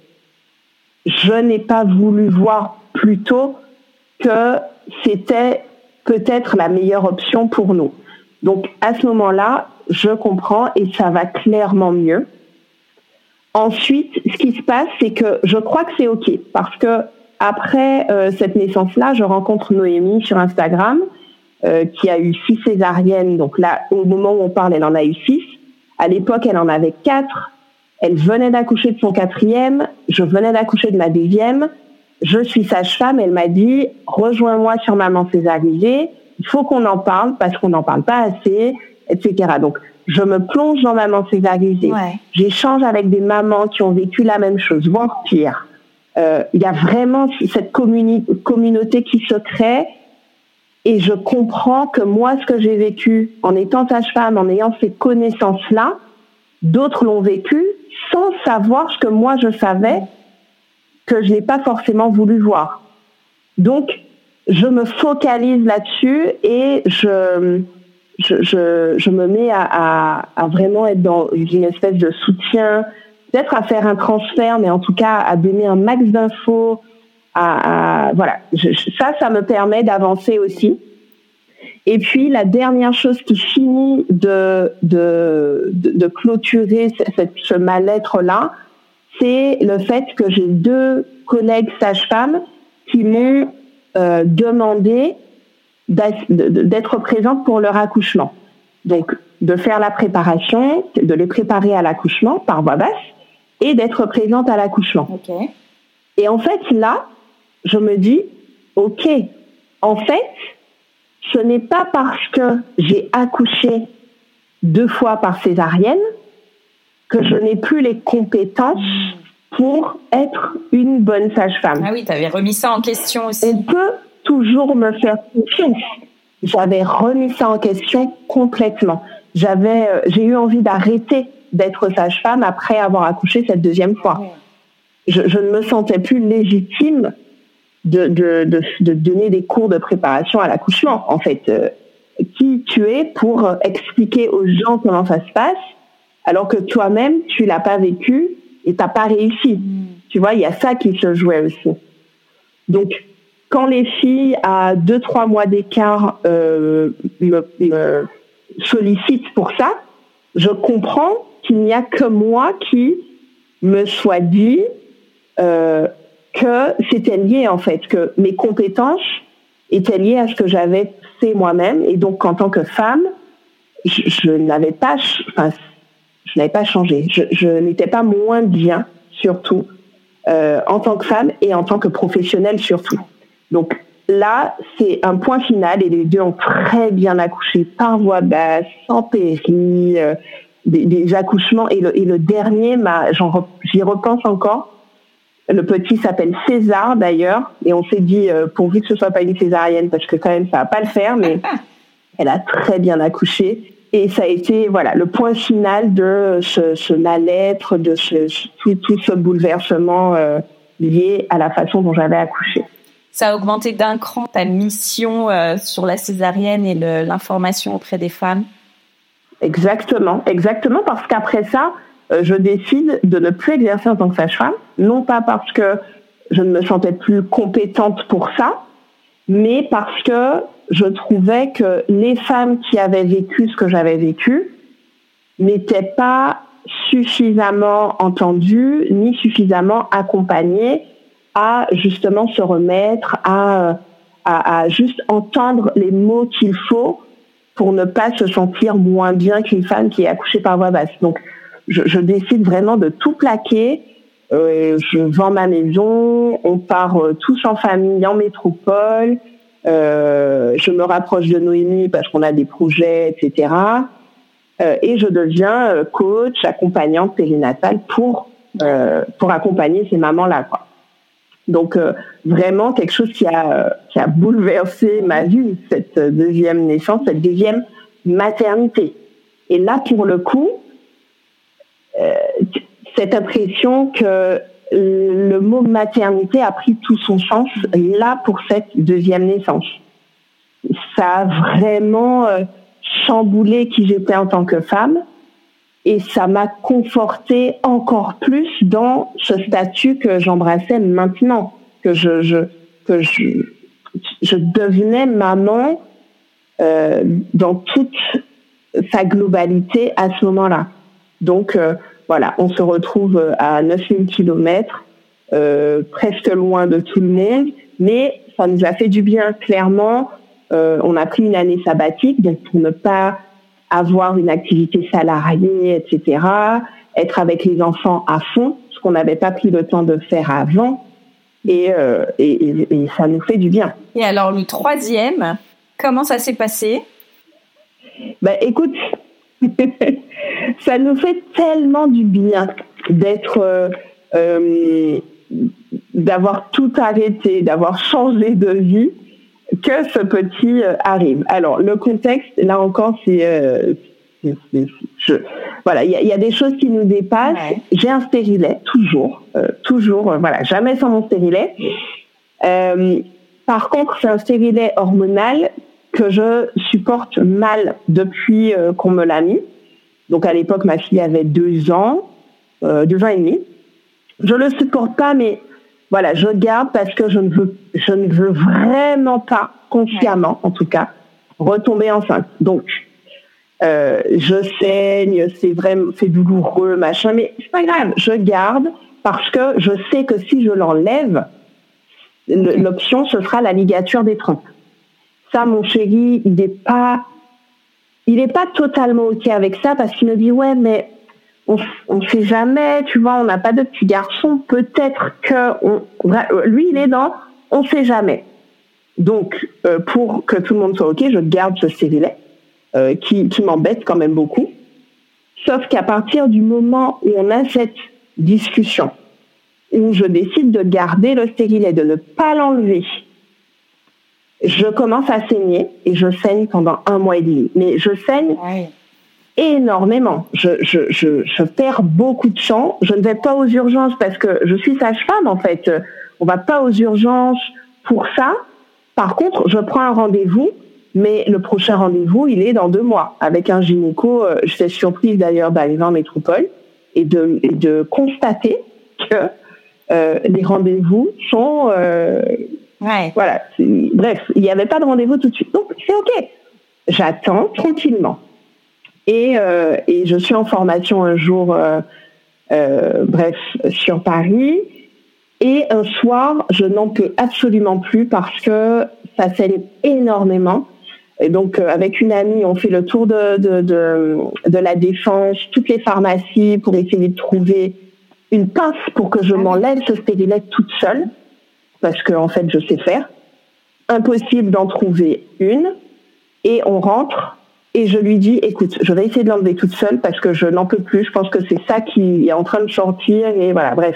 je n'ai pas voulu voir plus tôt que c'était peut-être la meilleure option pour nous. Donc à ce moment-là, je comprends et ça va clairement mieux. Ensuite, ce qui se passe, c'est que je crois que c'est OK, parce que après cette naissance-là, je rencontre Noémie sur Instagram, qui a eu 6 césariennes. Donc là, au moment où on parle, elle en a eu 6. À l'époque, elle en avait 4. Elle venait d'accoucher de son 4e. Je venais d'accoucher de ma 2e. Je suis sage-femme. Elle m'a dit, rejoins-moi sur Maman Césarisée. Il faut qu'on en parle parce qu'on n'en parle pas assez, etc. Donc, je me plonge dans Maman Césarisée. Ouais. J'échange avec des mamans qui ont vécu la même chose, voire pire. Il y a vraiment cette communauté qui se crée. Et je comprends que moi, ce que j'ai vécu en étant sage-femme, en ayant ces connaissances-là, d'autres l'ont vécu sans savoir ce que moi je savais, que je n'ai pas forcément voulu voir. Donc, je me focalise là-dessus et je me mets à vraiment être dans une espèce de soutien, peut-être à faire un transfert, mais en tout cas à donner un max d'infos. Voilà, ça me permet d'avancer aussi. Et puis la dernière chose qui finit de clôturer ce mal-être-là, c'est le fait que j'ai 2 collègues sages-femmes qui m'ont demandé d'être présente pour leur accouchement. Donc, de faire la préparation, de les préparer à l'accouchement par voie basse et d'être présente à l'accouchement. Okay. Et en fait, là, je me dis, OK, en fait, ce n'est pas parce que j'ai accouché 2 fois par césarienne que je n'ai plus les compétences pour être une bonne sage-femme. Ah oui, tu avais remis ça en question aussi. On peut toujours me faire confiance. J'avais remis ça en question complètement. J'ai eu envie d'arrêter d'être sage-femme après avoir accouché cette 2e fois. Je ne me sentais plus légitime de donner des cours de préparation à l'accouchement. En fait, qui tu es pour expliquer aux gens comment ça se passe, alors que toi-même, tu l'as pas vécu et t'as pas réussi. Tu vois, il y a ça qui se jouait aussi. Donc, quand les filles à 2-3 mois d'écart me sollicitent pour ça, je comprends qu'il n'y a que moi qui me soit dit que c'était lié en fait, que mes compétences étaient liées à ce que j'avais fait moi-même, et donc en tant que femme, je n'avais pas changé. Je n'étais pas moins bien, surtout en tant que femme et en tant que professionnelle surtout. Donc là, c'est un point final et les 2 ont très bien accouché par voie basse, sans péri, des accouchements. Et le dernier, j'y repense encore. Le petit s'appelle César d'ailleurs, et on s'est dit pourvu que ce soit pas une césarienne parce que quand même ça va pas le faire, mais elle a très bien accouché. Et ça a été le point final de ce mal-être, de tout ce bouleversement lié à la façon dont j'avais accouché. Ça a augmenté d'un cran ta mission sur la césarienne et l'information auprès des femmes. Exactement, parce qu'après ça, je décide de ne plus exercer en tant que sage-femme, non pas parce que je ne me sentais plus compétente pour ça, mais parce que je trouvais que les femmes qui avaient vécu ce que j'avais vécu n'étaient pas suffisamment entendues ni suffisamment accompagnées à justement se remettre, à juste entendre les mots qu'il faut pour ne pas se sentir moins bien qu'une femme qui est accouchée par voie basse. Donc, je décide vraiment de tout plaquer. Je vends ma maison, on part tous en famille en métropole. Je me rapproche de Noémie parce qu'on a des projets, etc. Et je deviens coach, accompagnante périnatale pour accompagner ces mamans-là, quoi. Donc vraiment quelque chose qui a bouleversé ma vie, cette 2e naissance, cette 2e maternité. Et là, pour le coup, cette impression que le mot maternité a pris tout son sens là pour cette 2e naissance. Ça a vraiment chamboulé qui j'étais en tant que femme, et ça m'a confortée encore plus dans ce statut que j'embrassais maintenant, que je devenais maman dans toute sa globalité à ce moment-là. Donc on se retrouve à 9000 kilomètres, presque loin de tout le monde, mais ça nous a fait du bien, clairement. On a pris une année sabbatique, donc pour ne pas avoir une activité salariée, etc., être avec les enfants à fond, ce qu'on n'avait pas pris le temps de faire avant, et ça nous fait du bien. Et alors, le 3e, comment ça s'est passé ? Écoute, ça nous fait tellement du bien d'avoir tout arrêté, d'avoir changé de vie, que ce petit arrive. Alors, le contexte, là encore, voilà, il y a des choses qui nous dépassent. Ouais. J'ai un stérilet, toujours, voilà, jamais sans mon stérilet. Par contre, c'est un stérilet hormonal que je supporte mal depuis qu'on me l'a mis. Donc, à l'époque, ma fille avait 2 ans et demi. Je le supporte pas, mais voilà, je garde parce que je ne veux vraiment pas, consciemment, en tout cas, retomber enceinte. Donc, je saigne, c'est douloureux, machin, mais c'est pas grave, je garde parce que je sais que si je l'enlève, l'option, ce sera la ligature des trompes. Ça, mon chéri, il est pas totalement OK avec ça parce qu'il me dit, ouais, mais on sait jamais, tu vois, on n'a pas de petit garçon, peut-être que lui, il est dans, on sait jamais. Donc, pour que tout le monde soit OK, je garde ce stérilet. Qui m'embête quand même beaucoup. Sauf qu'à partir du moment où on a cette discussion, où je décide de garder le stérilet, de ne pas l'enlever, je commence à saigner et je saigne pendant 1 mois et demi. Mais je saigne énormément. Je perds beaucoup de sang. Je ne vais pas aux urgences parce que je suis sage-femme en fait. On va pas aux urgences pour ça. Par contre, je prends un rendez-vous. Mais le prochain rendez-vous, il est dans 2 mois avec un gynéco. J'étais surprise d'ailleurs d'arriver en métropole et de constater que les rendez-vous sont... Voilà. Bref, il n'y avait pas de rendez-vous tout de suite. Donc, c'est OK. J'attends tranquillement. Et je suis en formation un jour, sur Paris. Et un soir, je n'en peux absolument plus parce que ça saigne énormément. Et donc, avec une amie, on fait le tour de la Défense, toutes les pharmacies pour essayer de trouver une pince pour que je m'enlève ce stérilet toute seule, parce que en fait, je sais faire. Impossible d'en trouver une. Et on rentre et je lui dis, écoute, je vais essayer de l'enlever toute seule parce que je n'en peux plus. Je pense que c'est ça qui est en train de sortir. Et voilà, bref.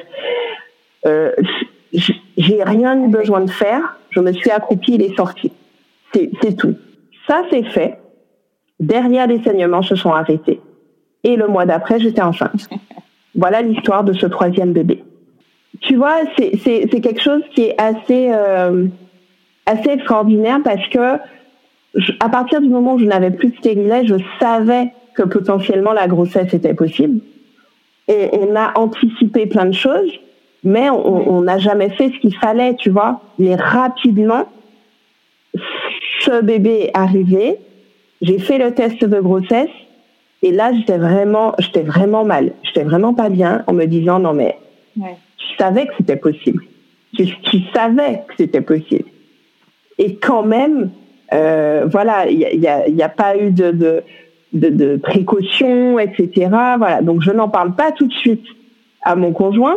J'ai rien eu besoin de faire. Je me suis accroupie, il est sorti. C'est tout. Ça, c'est fait. Derrière, les saignements se sont arrêtés. Et le mois d'après, j'étais enceinte. Voilà l'histoire de ce 3e bébé. Tu vois, c'est quelque chose qui est assez extraordinaire parce que à partir du moment où je n'avais plus de stérilet, je savais que potentiellement la grossesse était possible. Et on a anticipé plein de choses, mais on n'a jamais fait ce qu'il fallait, tu vois. Mais rapidement, ce bébé est arrivé, j'ai fait le test de grossesse et là j'étais vraiment mal, j'étais vraiment pas bien en me disant non mais tu savais que c'était possible, tu savais que c'était possible et quand même voilà il y a pas eu de précautions, etc. Voilà, donc je n'en parle pas tout de suite à mon conjoint.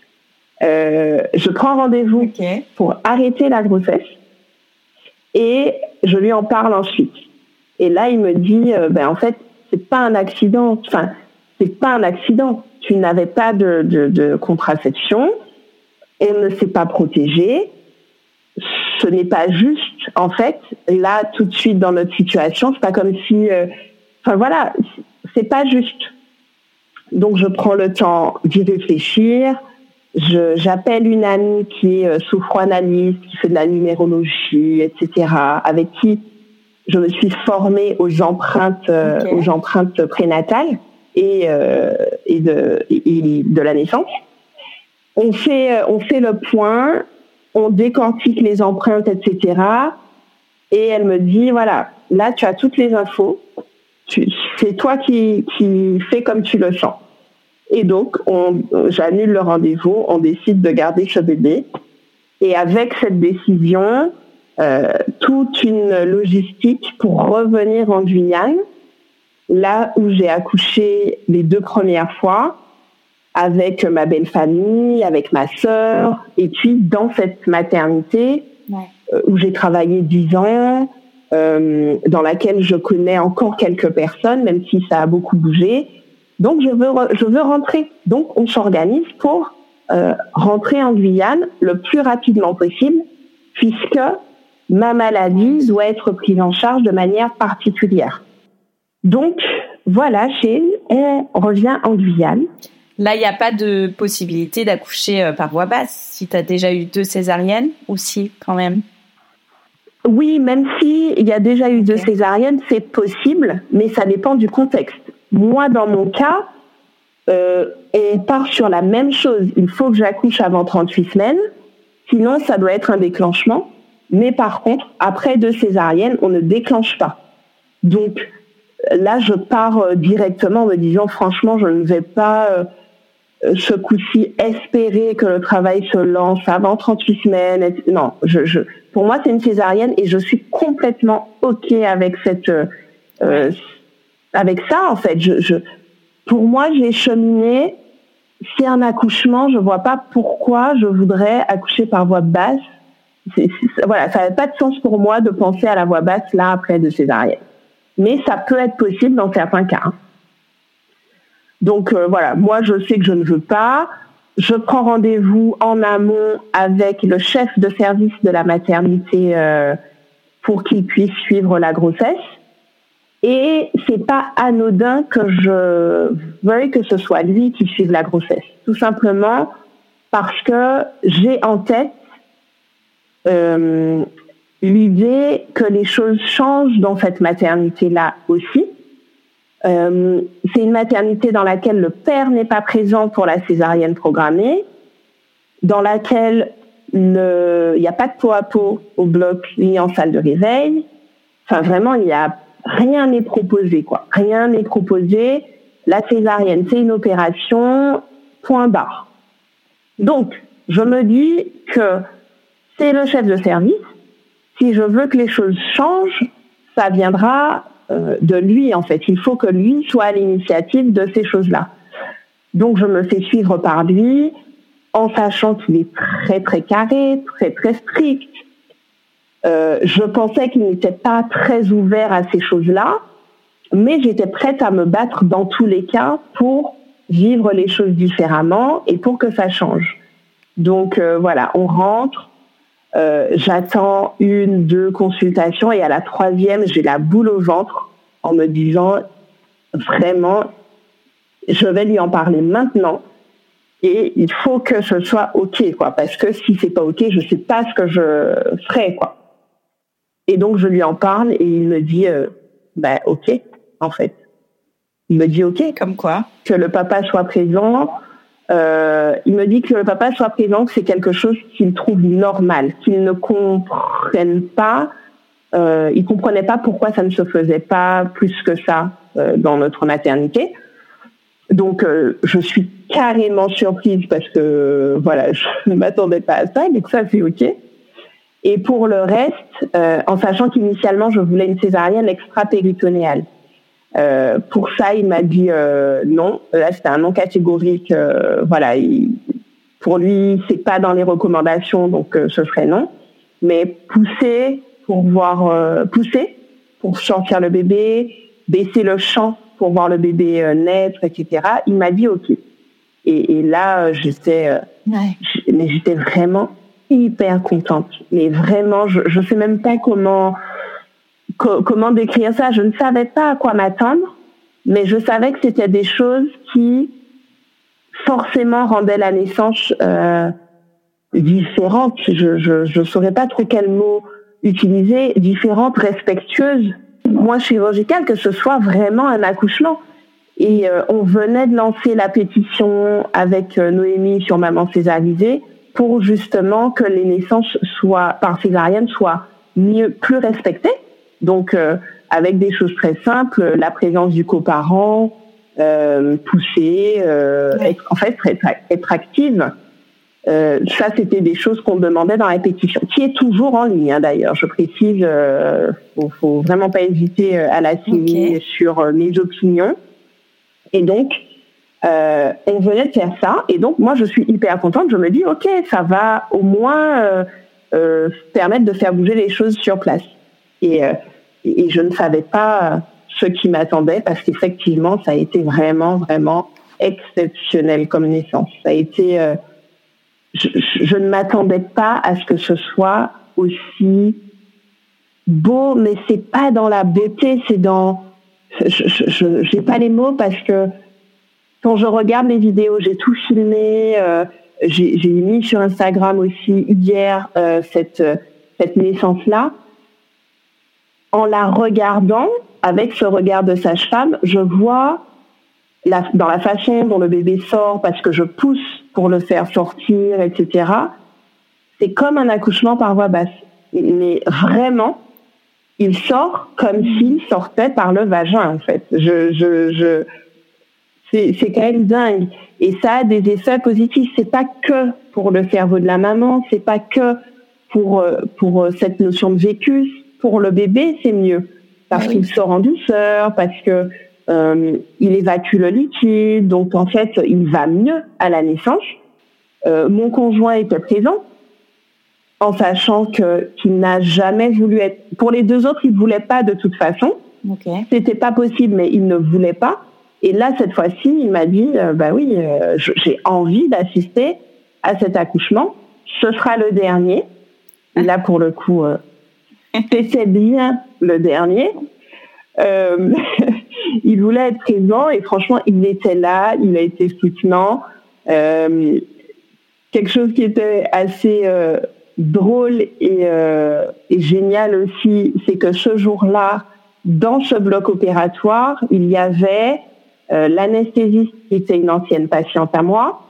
Je prends rendez-vous pour arrêter la grossesse. Et je lui en parle ensuite. Et là, il me dit, en fait, c'est pas un accident. Enfin, c'est pas un accident. Tu n'avais pas de contraception. Elle ne s'est pas protégée. Ce n'est pas juste. En fait, là, tout de suite, dans notre situation, c'est pas comme si... voilà, c'est pas juste. Donc, je prends le temps d'y réfléchir. J'appelle une amie qui est sophroanalyste, qui fait de la numérologie, etc., avec qui je me suis formée aux empreintes prénatales et de la naissance. On fait le point, on décortique les empreintes, etc. Et elle me dit, voilà, là tu as toutes les infos, c'est toi qui fais comme tu le sens. Et donc, j'annule le rendez-vous, on décide de garder ce bébé. Et avec cette décision, toute une logistique pour revenir en Guyane, là où j'ai accouché les 2 premières fois, avec ma belle famille, avec ma sœur, et puis dans cette maternité où j'ai travaillé 10 ans, dans laquelle je connais encore quelques personnes, même si ça a beaucoup bougé. Donc, je veux rentrer. Donc, on s'organise pour rentrer en Guyane le plus rapidement possible, puisque ma maladie doit être prise en charge de manière particulière. Donc, voilà, on revient en Guyane. Là, il n'y a pas de possibilité d'accoucher par voie basse, si tu as déjà eu 2 césariennes, ou si, quand même? Oui, même si il y a déjà eu 2 césariennes, c'est possible, mais ça dépend du contexte. Moi, dans mon cas, on part sur la même chose. Il faut que j'accouche avant 38 semaines, sinon ça doit être un déclenchement. Mais par contre, après 2 césariennes, on ne déclenche pas. Donc là, je pars directement en me disant, franchement, je ne vais pas ce coup-ci espérer que le travail se lance avant 38 semaines. Non, pour moi, c'est une césarienne et je suis complètement OK avec avec ça, en fait. Pour moi, j'ai cheminé. C'est un accouchement, je vois pas pourquoi je voudrais accoucher par voie basse. Voilà, ça n'avait pas de sens pour moi de penser à la voie basse là après 2 césariennes. Mais ça peut être possible dans certains cas. Hein. Donc voilà, moi je sais que je ne veux pas. Je prends rendez-vous en amont avec le chef de service de la maternité pour qu'il puisse suivre la grossesse. Et c'est pas anodin que je veuille que ce soit lui qui suive la grossesse. Tout simplement parce que j'ai en tête l'idée que les choses changent dans cette maternité-là aussi. C'est une maternité dans laquelle le père n'est pas présent pour la césarienne programmée, dans laquelle il n'y a pas de peau à peau au bloc ni en salle de réveil. Enfin, vraiment, rien n'est proposé, quoi. Rien n'est proposé. La césarienne, c'est une opération, point barre. Donc, je me dis que c'est le chef de service. Si je veux que les choses changent, ça viendra de lui, en fait. Il faut que lui soit à l'initiative de ces choses-là. Donc, je me fais suivre par lui, en sachant qu'il est très, très carré, très, très strict. Je pensais qu'il n'était pas très ouvert à ces choses-là, mais j'étais prête à me battre dans tous les cas pour vivre les choses différemment et pour que ça change. Donc, voilà, on rentre. J'attends 1, 2 consultations et à la 3e, j'ai la boule au ventre en me disant vraiment, je vais lui en parler maintenant et il faut que ce soit OK, quoi, parce que si c'est pas OK, je sais pas ce que je ferai, quoi. Et donc je lui en parle et il me dit OK, en fait. Il me dit OK, comme quoi, que le papa soit présent. Il me dit que le papa soit présent, que c'est quelque chose qu'il trouve normal, qu'il ne comprenne pas. Il comprenait pas pourquoi ça ne se faisait pas plus que ça dans notre maternité. Donc je suis carrément surprise parce que voilà, je ne m'attendais pas à ça, donc ça c'est OK. Et pour le reste, en sachant qu'initialement je voulais une césarienne extra-péritonéale. Pour ça, il m'a dit non. Là, c'était un non catégorique. Voilà, pour lui, c'est pas dans les recommandations, donc ce serait non. Mais pousser pour sortir le bébé, baisser le champ pour voir le bébé naître, etc. Il m'a dit OK. Et là, j'étais vraiment hyper contente. Mais vraiment, je sais même pas comment décrire ça. Je ne savais pas à quoi m'attendre, mais je savais que c'était des choses qui forcément rendaient la naissance différente. Je saurais pas trop quel mot utiliser. Différente, respectueuse, moins chirurgicale, que ce soit vraiment un accouchement. Et on venait de lancer la pétition avec Noémie sur Maman Césarisée pour justement que les naissances par césarienne soient plus respectées. Donc, avec des choses très simples, la présence du coparent, pousser, en fait, être active. Ça, c'était des choses qu'on demandait dans la pétition, qui est toujours en ligne, hein, d'ailleurs. Je précise, faut vraiment pas hésiter à la signer sur mes opinions. Et donc, on venait de faire ça. Et donc, moi, je suis hyper contente. Je me dis, OK, ça va au moins permettre de faire bouger les choses sur place. Et je ne savais pas ce qui m'attendait parce qu'effectivement, ça a été vraiment, vraiment exceptionnel comme naissance. Ça a été, je ne m'attendais pas à ce que ce soit aussi beau, mais c'est pas dans la beauté, c'est dans... j'ai pas les mots parce que quand je regarde les vidéos, j'ai tout filmé, j'ai mis sur Instagram aussi hier cette naissance-là. En la regardant, avec ce regard de sage-femme, je vois dans la façon dont le bébé sort, parce que je pousse pour le faire sortir, etc. C'est comme un accouchement par voie basse. Mais vraiment, il sort comme s'il sortait par le vagin, en fait. C'est quand même dingue. Et ça a des effets positifs. C'est pas que pour le cerveau de la maman, c'est pas que pour cette notion de vécus. Pour le bébé, c'est mieux. Parce qu'il sort en douceur, parce que il évacue le liquide, donc en fait, il va mieux à la naissance. Mon conjoint était présent, en sachant qu'il n'a jamais voulu être... Pour les deux autres, il ne voulait pas de toute façon. Okay. C'était pas possible, mais il ne voulait pas. Et là, cette fois-ci, il m'a dit, j'ai envie d'assister à cet accouchement. Ce sera le dernier. Et là, pour le coup, c'était bien le dernier. Il voulait être présent et franchement, il était là, il a été soutenant. Quelque chose qui était assez drôle et génial aussi, c'est que ce jour-là, dans ce bloc opératoire, il y avait l'anesthésiste qui était une ancienne patiente à moi,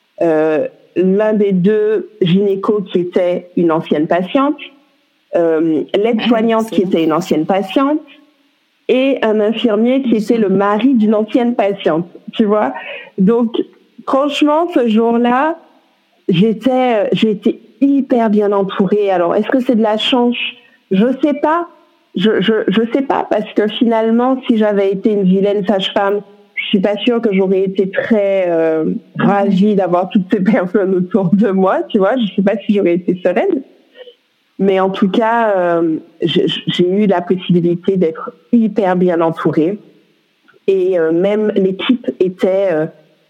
l'un des deux gynécos qui était une ancienne patiente, l'aide-soignante qui était une ancienne patiente, et un infirmier qui était le mari d'une ancienne patiente, tu vois. Donc, franchement, ce jour-là, j'étais hyper bien entourée. Alors, est-ce que c'est de la chance? Je sais pas. Je sais pas, parce que finalement, si j'avais été une vilaine sage-femme, je suis pas sûre que j'aurais été très ravie d'avoir toutes ces personnes autour de moi, tu vois. Je sais pas si j'aurais été sereine. Mais en tout cas, j'ai eu la possibilité d'être hyper bien entourée. Et même l'équipe était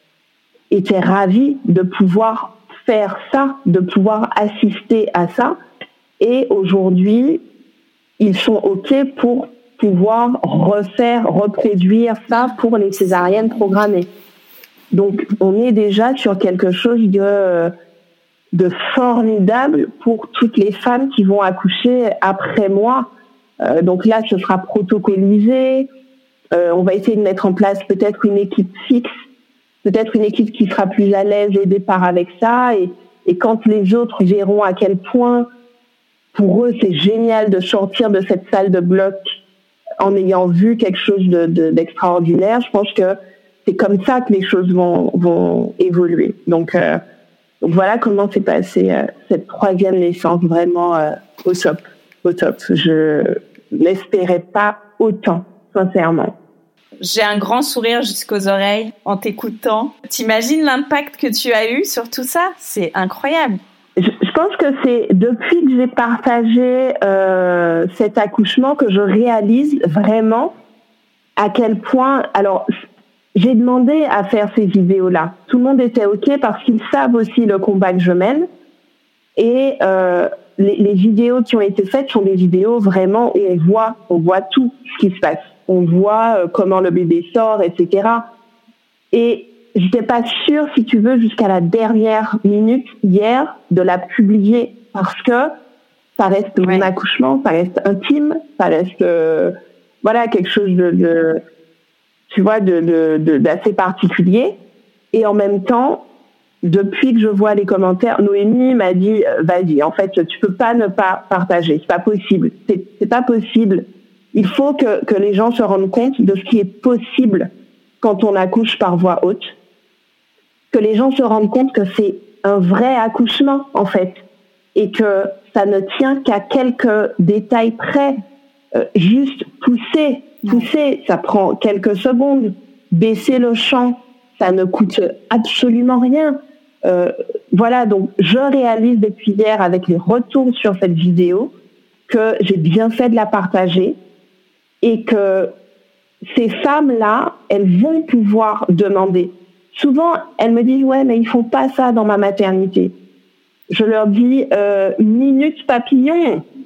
ravie de pouvoir faire ça, de pouvoir assister à ça. Et aujourd'hui, ils sont OK pour pouvoir reproduire ça pour les césariennes programmées. Donc, on est déjà sur quelque chose de formidable pour toutes les femmes qui vont accoucher après moi. Donc là, ce sera protocolisé. On va essayer de mettre en place peut-être une équipe fixe, peut-être une équipe qui sera plus à l'aise et départ avec ça. Et quand les autres verront à quel point, pour eux, c'est génial de sortir de cette salle de bloc en ayant vu quelque chose d'extraordinaire, je pense que c'est comme ça que les choses vont évoluer. Donc voilà comment s'est passée cette troisième naissance, vraiment au top. Je n'espérais pas autant, sincèrement. J'ai un grand sourire jusqu'aux oreilles en t'écoutant. T'imagines l'impact que tu as eu sur tout ça? C'est incroyable. Je pense que c'est depuis que j'ai partagé cet accouchement que je réalise vraiment à quel point... Alors, j'ai demandé à faire ces vidéos-là. Tout le monde était OK parce qu'ils savent aussi le combat que je mène. Et les vidéos qui ont été faites sont des vidéos vraiment où on voit tout ce qui se passe. On voit comment le bébé sort, etc. Et j'étais pas sûre, si tu veux, jusqu'à la dernière minute hier de la publier parce que ça reste mon accouchement, ça reste intime, ça reste quelque chose d'assez particulier. Et en même temps, depuis que je vois les commentaires, Noémie m'a dit vas-y, en fait, tu peux pas ne pas partager, c'est pas possible, c'est pas possible. Il faut que les gens se rendent compte de ce qui est possible quand on accouche par voie haute, que les gens se rendent compte que c'est un vrai accouchement, en fait, et que ça ne tient qu'à quelques détails près. Juste pousser, ça prend quelques secondes. Baisser le champ, ça ne coûte absolument rien. Voilà, donc je réalise depuis hier, avec les retours sur cette vidéo, que j'ai bien fait de la partager et que ces femmes-là, elles vont pouvoir demander. Souvent, elles me disent « Ouais, mais ils font pas ça dans ma maternité. » Je leur dis « Minute papillon,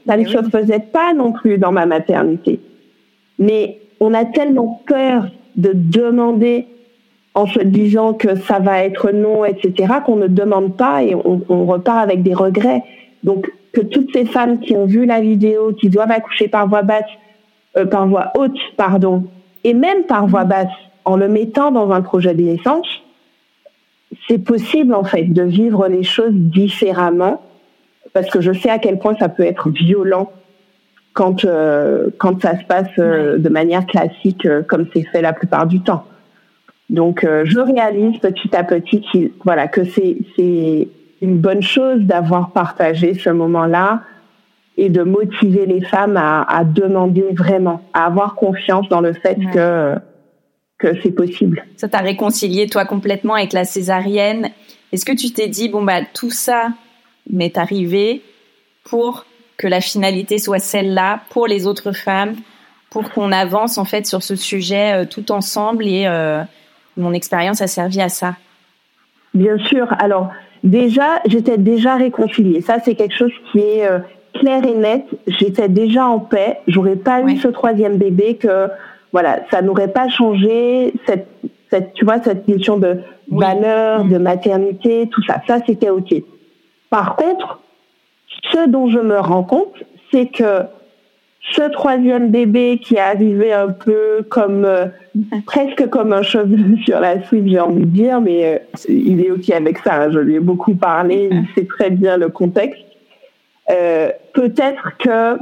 Ça ne se faisait pas non plus dans ma maternité. Mais on a tellement peur de demander en se disant que ça va être non, etc., qu'on ne demande pas et on repart avec des regrets. Donc, que toutes ces femmes qui ont vu la vidéo, qui doivent accoucher par voie haute, et même par voie basse, en le mettant dans un projet de naissance, c'est possible, en fait, de vivre les choses différemment, parce que je sais à quel point ça peut être violent quand ça se passe de manière classique, comme c'est fait la plupart du temps. Donc, je réalise petit à petit que c'est une bonne chose d'avoir partagé ce moment-là et de motiver les femmes à demander vraiment, à avoir confiance dans le fait que c'est possible. Ça t'a réconcilié, toi, complètement avec la césarienne. Est-ce que tu t'es dit, tout ça m'est arrivé pour que la finalité soit celle-là, pour les autres femmes, pour qu'on avance, en fait, sur ce sujet tout ensemble et mon expérience a servi à ça? Bien sûr. Alors, j'étais déjà réconciliée. Ça, c'est quelque chose qui est clair et net. J'étais déjà en paix. J'aurais pas eu ce troisième bébé ça n'aurait pas changé cette question de valeur, de maternité, tout ça. Ça, c'était OK. Par contre, ce dont je me rends compte, c'est que ce troisième bébé qui est arrivé un peu presque comme un cheveu sur la soupe, j'ai envie de dire, mais il est OK avec ça. Hein, je lui ai beaucoup parlé, il sait très bien le contexte. Peut-être que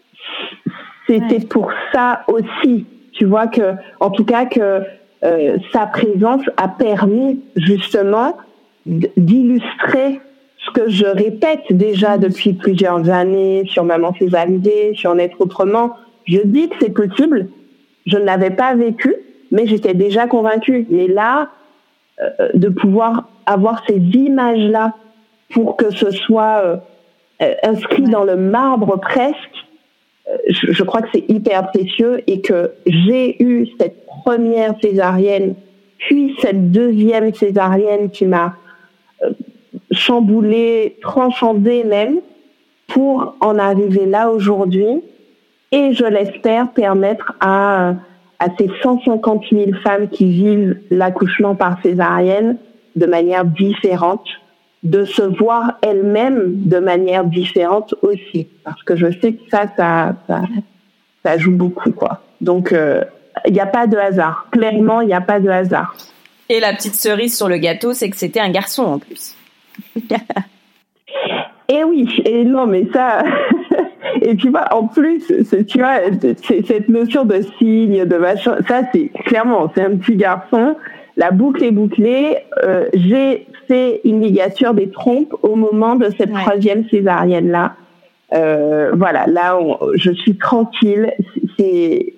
c'était pour ça aussi, tu vois, en tout cas que sa présence a permis justement d'illustrer ce que je répète déjà depuis plusieurs années sur Maman césarisée, sur Naître autrement. Je dis que c'est possible. Je ne l'avais pas vécu, mais j'étais déjà convaincue. Mais là, de pouvoir avoir ces images-là pour que ce soit inscrit dans le marbre presque, je crois que c'est hyper précieux et que j'ai eu cette première césarienne, puis cette deuxième césarienne qui m'a chamboulée, transcendée même, pour en arriver là aujourd'hui et je l'espère permettre à ces 150 000 femmes qui vivent l'accouchement par césarienne de manière différente, de se voir elles-mêmes de manière différente aussi. Parce que je sais que ça joue beaucoup, quoi. Donc, il n'y a pas de hasard. Clairement, il n'y a pas de hasard. Et la petite cerise sur le gâteau, c'est que c'était un garçon en plus. Et oui, et non, mais ça... Et tu vois, en plus, tu vois, cette notion de signe, de machin, ça, c'est un petit garçon. La boucle est bouclée. J'ai fait une ligature des trompes au moment de cette troisième césarienne-là. Là, je suis tranquille. C'est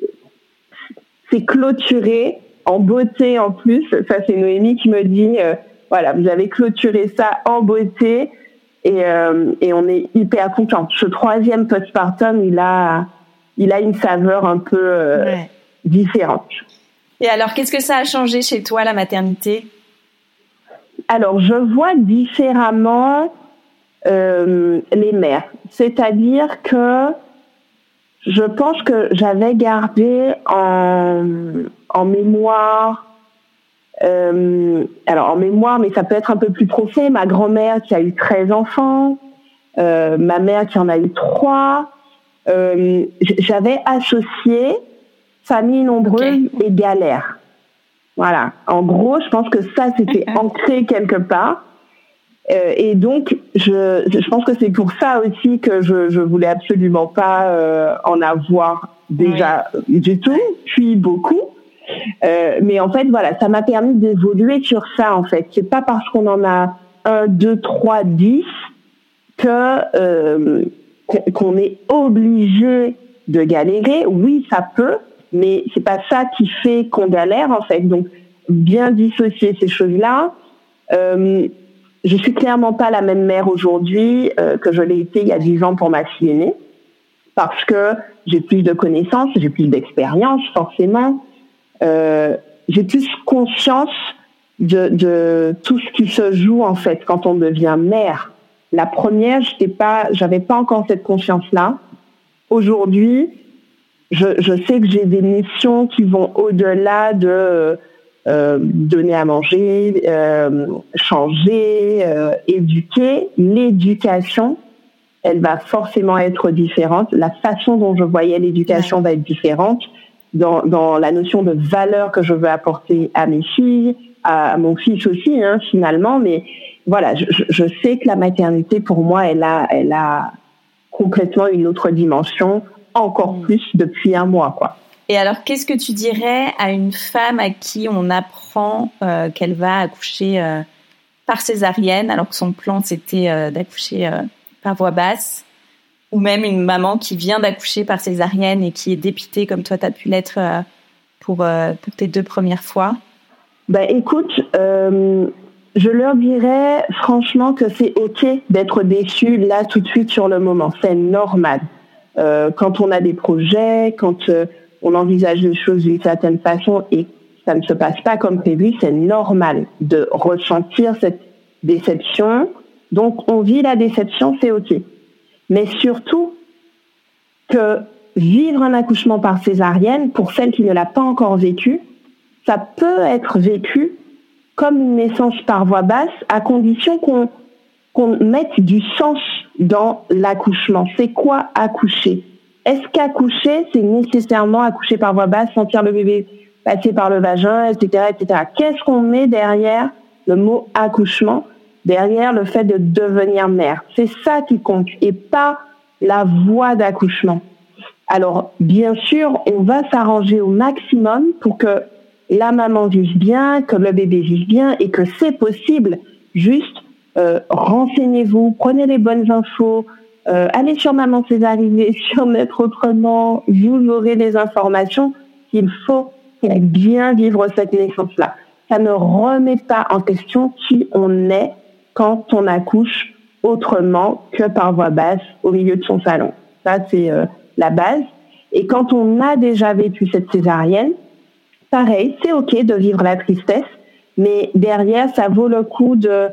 clôturé en beauté en plus. Ça, c'est Noémie qui me dit, vous avez clôturé ça en beauté. Et on est hyper contents. Ce troisième postpartum, il a une saveur un peu différente. Et alors, qu'est-ce que ça a changé chez toi, la maternité? Alors, je vois différemment les mères. C'est-à-dire que je pense que j'avais gardé en mémoire... en mémoire, mais ça peut être un peu plus profond, ma grand-mère qui a eu 13 enfants, ma mère qui en a eu 3. J'avais associé famille nombreuse et galère. Voilà. En gros, je pense que ça, c'était ancré quelque part. Et donc, je pense que c'est pour ça aussi que je voulais absolument pas en avoir déjà du tout, puis beaucoup. Mais en fait, ça m'a permis d'évoluer sur ça, en fait. C'est pas parce qu'on en a 1, 2, 3, 10 qu'on est obligé de galérer. Oui, ça peut, mais c'est pas ça qui fait qu'on galère, en fait. Donc, bien dissocier ces choses-là. Je suis clairement pas la même mère aujourd'hui que je l'ai été il y a 10 ans pour ma fille aînée, parce que j'ai plus de connaissances, j'ai plus d'expérience, forcément. J'ai plus conscience de tout ce qui se joue en fait quand on devient mère. La première, j'avais pas encore cette conscience-là. aujourd'hui, je sais que j'ai des missions qui vont au-delà de donner à manger, changer, éduquer. L'éducation, elle va forcément être différente. La façon dont je voyais l'éducation va être différente dans la notion de valeur que je veux apporter à mes filles, à mon fils aussi, finalement. Mais voilà, je sais que la maternité, pour moi, elle a complètement une autre dimension, encore plus depuis un mois, quoi. Et alors, qu'est-ce que tu dirais à une femme à qui on apprend qu'elle va accoucher par césarienne, alors que son plan, c'était d'accoucher par voie basse, ou même une maman qui vient d'accoucher par césarienne et qui est dépitée, comme toi, tu as pu l'être pour tes 2 premières fois? Écoute, je leur dirais franchement que c'est OK d'être déçu là tout de suite sur le moment. C'est normal. Quand on a des projets, quand on envisage les choses d'une certaine façon et ça ne se passe pas comme prévu, c'est normal de ressentir cette déception. Donc, on vit la déception, c'est OK. Mais surtout que vivre un accouchement par césarienne, pour celle qui ne l'a pas encore vécu, ça peut être vécu comme une naissance par voie basse, à condition qu'on mette du sens dans l'accouchement. C'est quoi accoucher? Est-ce qu'accoucher, c'est nécessairement accoucher par voie basse, sentir le bébé passer par le vagin, etc., etc. Qu'est-ce qu'on met derrière le mot accouchement, derrière le fait de devenir mère? C'est ça qui compte, et pas la voie d'accouchement. Alors, bien sûr, on va s'arranger au maximum pour que la maman vive bien, que le bébé vive bien, et que c'est possible. Juste, renseignez-vous, prenez les bonnes infos, allez sur Maman Césarisée, sur Naître Autrement, vous aurez les informations qu'il faut pour bien vivre cette naissance-là. Ça ne remet pas en question qui on est quand on accouche autrement que par voie basse au milieu de son salon. Ça, c'est la base. Et quand on a déjà vécu cette césarienne, pareil, c'est OK de vivre la tristesse, mais derrière, ça vaut le coup de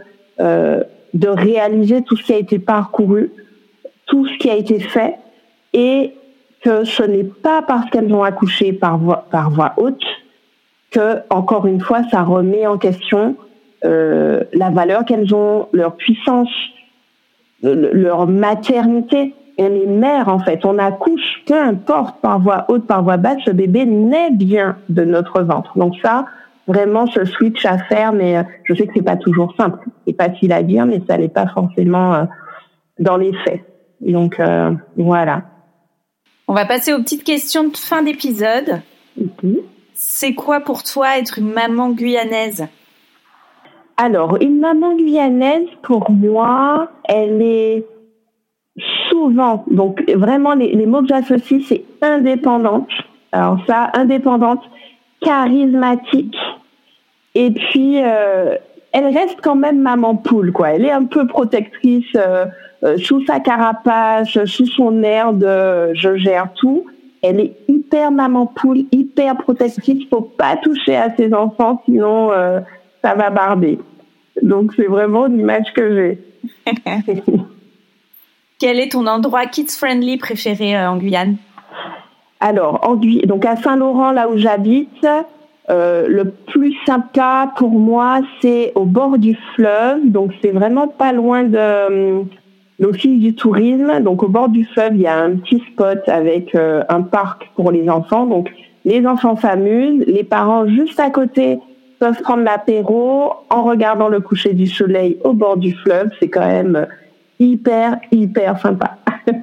réaliser tout ce qui a été parcouru, tout ce qui a été fait, et que ce n'est pas parce qu'elles ont accouché par voie haute que, encore une fois, ça remet en question la valeur qu'elles ont, leur puissance, leur maternité. Et les mères, en fait, on accouche, peu importe, par voie haute, par voie basse, ce bébé naît bien de notre ventre. Donc ça, vraiment, ce switch à faire, mais je sais que c'est pas toujours simple. C'est facile à dire, mais ça n'est pas forcément dans les faits. Donc, voilà. On va passer aux petites questions de fin d'épisode. Mm-hmm. C'est quoi pour toi être une maman guyanaise? Alors, une maman guyanaise, pour moi, elle est souvent, donc vraiment les mots que j'associe, c'est indépendante. Alors ça, indépendante, charismatique, et puis elle reste quand même maman poule, quoi. Elle est un peu protectrice sous sa carapace, sous son air de je gère tout. Elle est hyper maman poule, hyper protectrice. Faut pas toucher à ses enfants, sinon ça va barber. Donc c'est vraiment l'image que j'ai. Quel est ton endroit kids-friendly préféré en Guyane? Alors, donc à Saint-Laurent, là où j'habite, le plus sympa pour moi, c'est au bord du fleuve. Donc, c'est vraiment pas loin de l'Office du tourisme. Donc, au bord du fleuve, il y a un petit spot avec un parc pour les enfants. Donc, les enfants s'amusent. Les parents, juste à côté, peuvent prendre l'apéro en regardant le coucher du soleil au bord du fleuve. C'est quand même hyper sympa.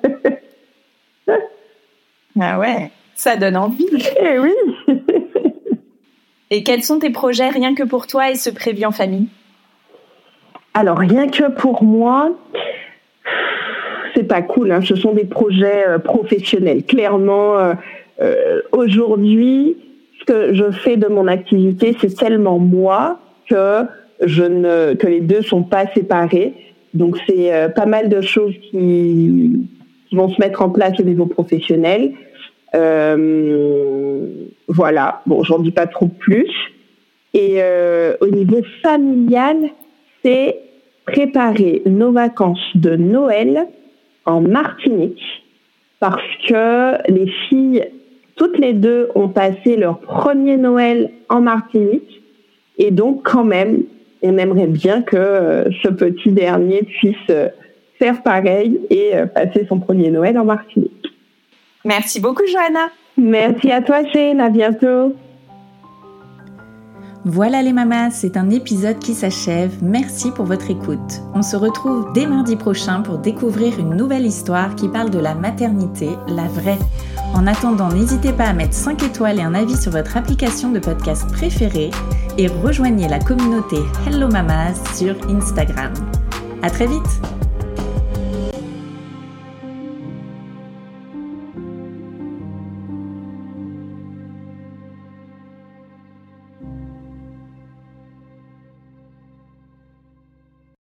Ah ouais, ça donne envie. Eh oui. Et quels sont tes projets rien que pour toi et ce prévu en famille? Alors, rien que pour moi, c'est pas cool, hein. Ce sont des projets professionnels. Clairement, aujourd'hui, ce que je fais de mon activité, c'est tellement moi que les deux sont pas séparés. Donc, c'est pas mal de choses qui vont se mettre en place au niveau professionnel. Voilà. Bon, j'en dis pas trop plus. Et au niveau familial, c'est préparer nos vacances de Noël en Martinique. parce que les filles, toutes les deux, ont passé leur premier Noël en Martinique. Et donc, quand même, on aimerait bien que ce petit dernier puisse faire pareil et passer son premier Noël en Martinique. Merci beaucoup, Johanna. Merci à toi, Shane. À bientôt. Voilà les mamas, c'est un épisode qui s'achève. Merci pour votre écoute. On se retrouve dès mardi prochain pour découvrir une nouvelle histoire qui parle de la maternité, la vraie. En attendant, n'hésitez pas à mettre 5 étoiles et un avis sur votre application de podcast préférée et rejoignez la communauté Hello Mamas sur Instagram. À très vite!